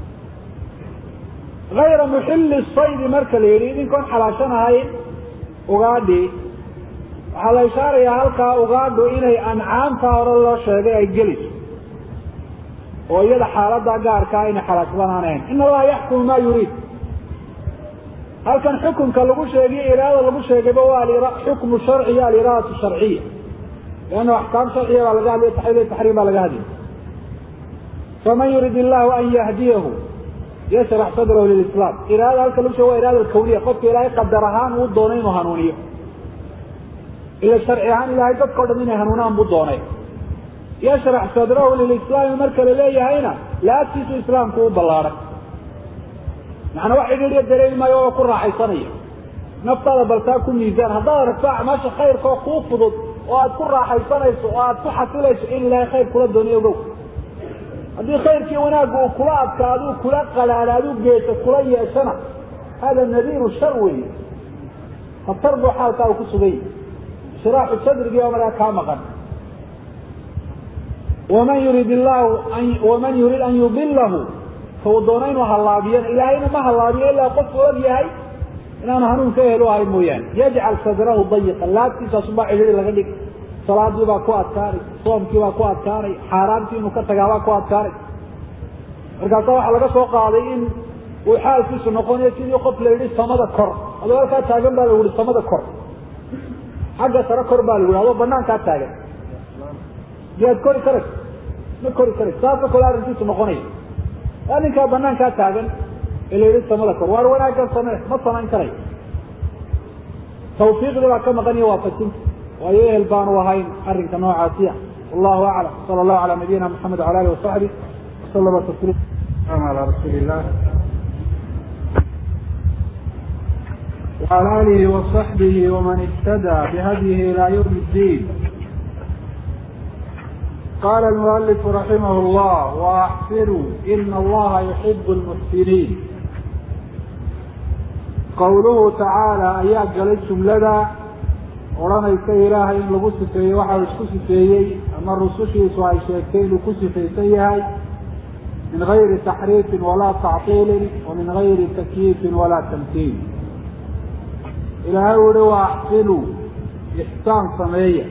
hayra muxilli saydi marka la yidhi idinkoon xalaashanahayn ugaadhi, waxaa la ishaarayaa halkaa ugaadhu inay ancaamta hore loo sheegay ay gelayso, oo iyada xaalada gaarkaa inay xalaashadaan aan ahayn. in allaha yaxkumu ma yuriid, halkan xukunka lagu sheegiyo iraada lagu sheegayba waa xukmu sharciya, aliraadatu sharciya, leanna axkaam sharciya baa laga hadlaya, taxliil taxriim baa laga hadlaya. faman yurid illahu an yahdiyahu yashrax sadrahu lilislam. iraada halka lagu sheego waa iraada alkawniya, qofka ilaahay qadar ahaan uu doonay inuu hanuuniyo, ila sharci ahaan ilahay dadka o dham inay hanuunaan buu doonay. yashrax sadrahu lilislaami marka la leeyahayna laabtiisu islaamku u ballaaray, macnaa wax idhiidhiya dareemi maayo oo ku raaxaysanaya. naftaada baltaa ku miisaan, haddaad aragto acmaasha khayrka oo kuu fudud oo aad ku raaxaysanayso oo aad ku xasilayso in ilaahay khayr kula dooniyo ogow. haddii khayrkii wanaagga uu kula adkaado u kula qalaalaado u geeso kula yeeshana hada nadiiru shar weeye, khatar buu xaalkaa uu ku sugay. shiraaxu sadrigii oo markaa kaa maqan. waman yurid illahu waman yurid an yudilahu, kau doona inuu hallaabiyana ilaahayna ma hallaabiyo ilaa qofku og yahay inaanu hanuun ka helo ahay mooyaane. yajcal sadrahu dayiqan, laabtiisaasubaa cidhiri laga dhig. salaadii baa ku adkaanay, soomkii baa ku adkaanay, xaaraamtii inuu ka tagaa baa ku adkaanay. markaasa waxaa laga soo qaaday in وحالكيس نقوني سيدي قف ليلي سمد كر هذا ولا كان تاجن بالو سمد كر حاجة ترى كر بالو هذا بنان كان تاجن جاد كوري كرك ما كوري كرك سافر كل هذا كيس نقوني يعني كان بنان كان تاجن اللي سمد كر وار ولا كان سمد ما سمعن كري توفيق لما كما غني وافتين وأيه البان وهاين أرنك نوع عاسية والله أعلم صلى الله على نبينا محمد وعلى آله وصحبه وصلى الله تسليما على رسول الله وعلى آله وصحبه ومن اهتدى بهديه إلى يوم الدين. قال المؤلف رحمه الله وأحسنوا إن الله يحب المحسنين. قوله تعالى أيها جلتم لدى ورميك إلهي إن لغسفي وحا اسكسفي أما الرسوشي سواء شيكين لكسفي سيهي من غير تحريف ولا تعطيل ومن غير تكييف ولا تمثيل. إلهي ولو أحسنوا إحسان صمية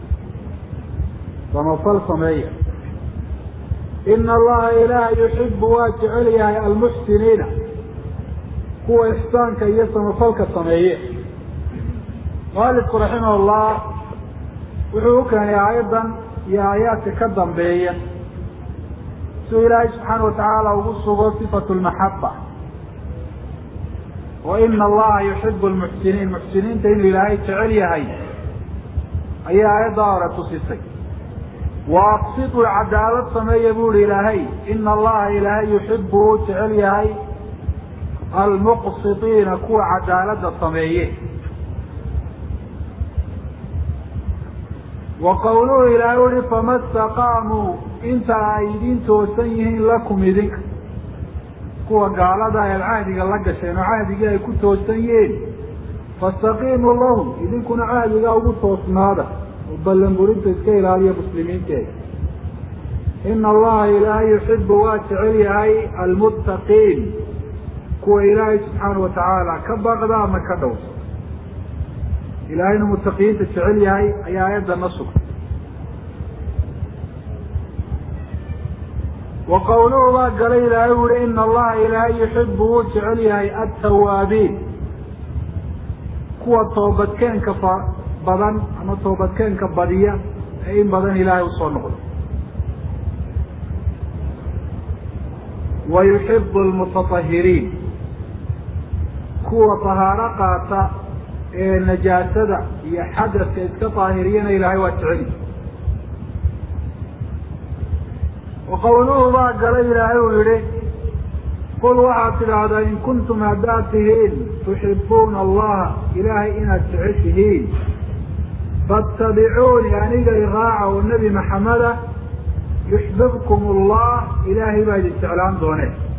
ومصل صمية. إن الله إلهي يحب واجعلها المحسنين هو إحسان كي يسمى صلك الصمية. مالك رحمه الله وحوكا أيضا يا آيات كدم بيا سئل سبحانه وتعالى وصفه صفة المحبة وإن الله يحب المحسنين. المحسنين تين إلهي تعالي هاي أي آية دارة تصفي وأقصد العدالة سما يقول إلهي إن الله إلهي يحبه تعالي هاي المقسطين كو عدالة الصمية. وقوله إلهي فما استقاموا انت عايدين توسيهين لكم إذنك كو قال دا العادي قال لك شيء عادي قال كنت توسيهين فاستقيموا لهم إذن كنا عادي قال توسنا هذا وبلن بريد تسكيل هذه مسلمين كي. إن الله إلهي يحب واتعلي المتقين كو إلهي سبحانه وتعالى كبغضا ما كدوس إلهي المتقين تتعلي هاي أي آيات النصر. وقوله ما قال إلهي إن الله إلهي يحبه تعلي هاي التوابين كو توبت كان كفا بدن أما توبت كان كبدية أي بدن إلهي وصنعه. ويحب المتطهرين كو طهارة قاطع النجاسة هي حدث كطاهرين إلهي واتعلي. وقوله ما قال إلهي ويري قل وعد هذا إن كنتم هداتهين تحبون الله إلهي إن تعشهين فاتبعوني يعني إغاعة والنبي محمد يحببكم الله إلهي باجي التعلان دونه.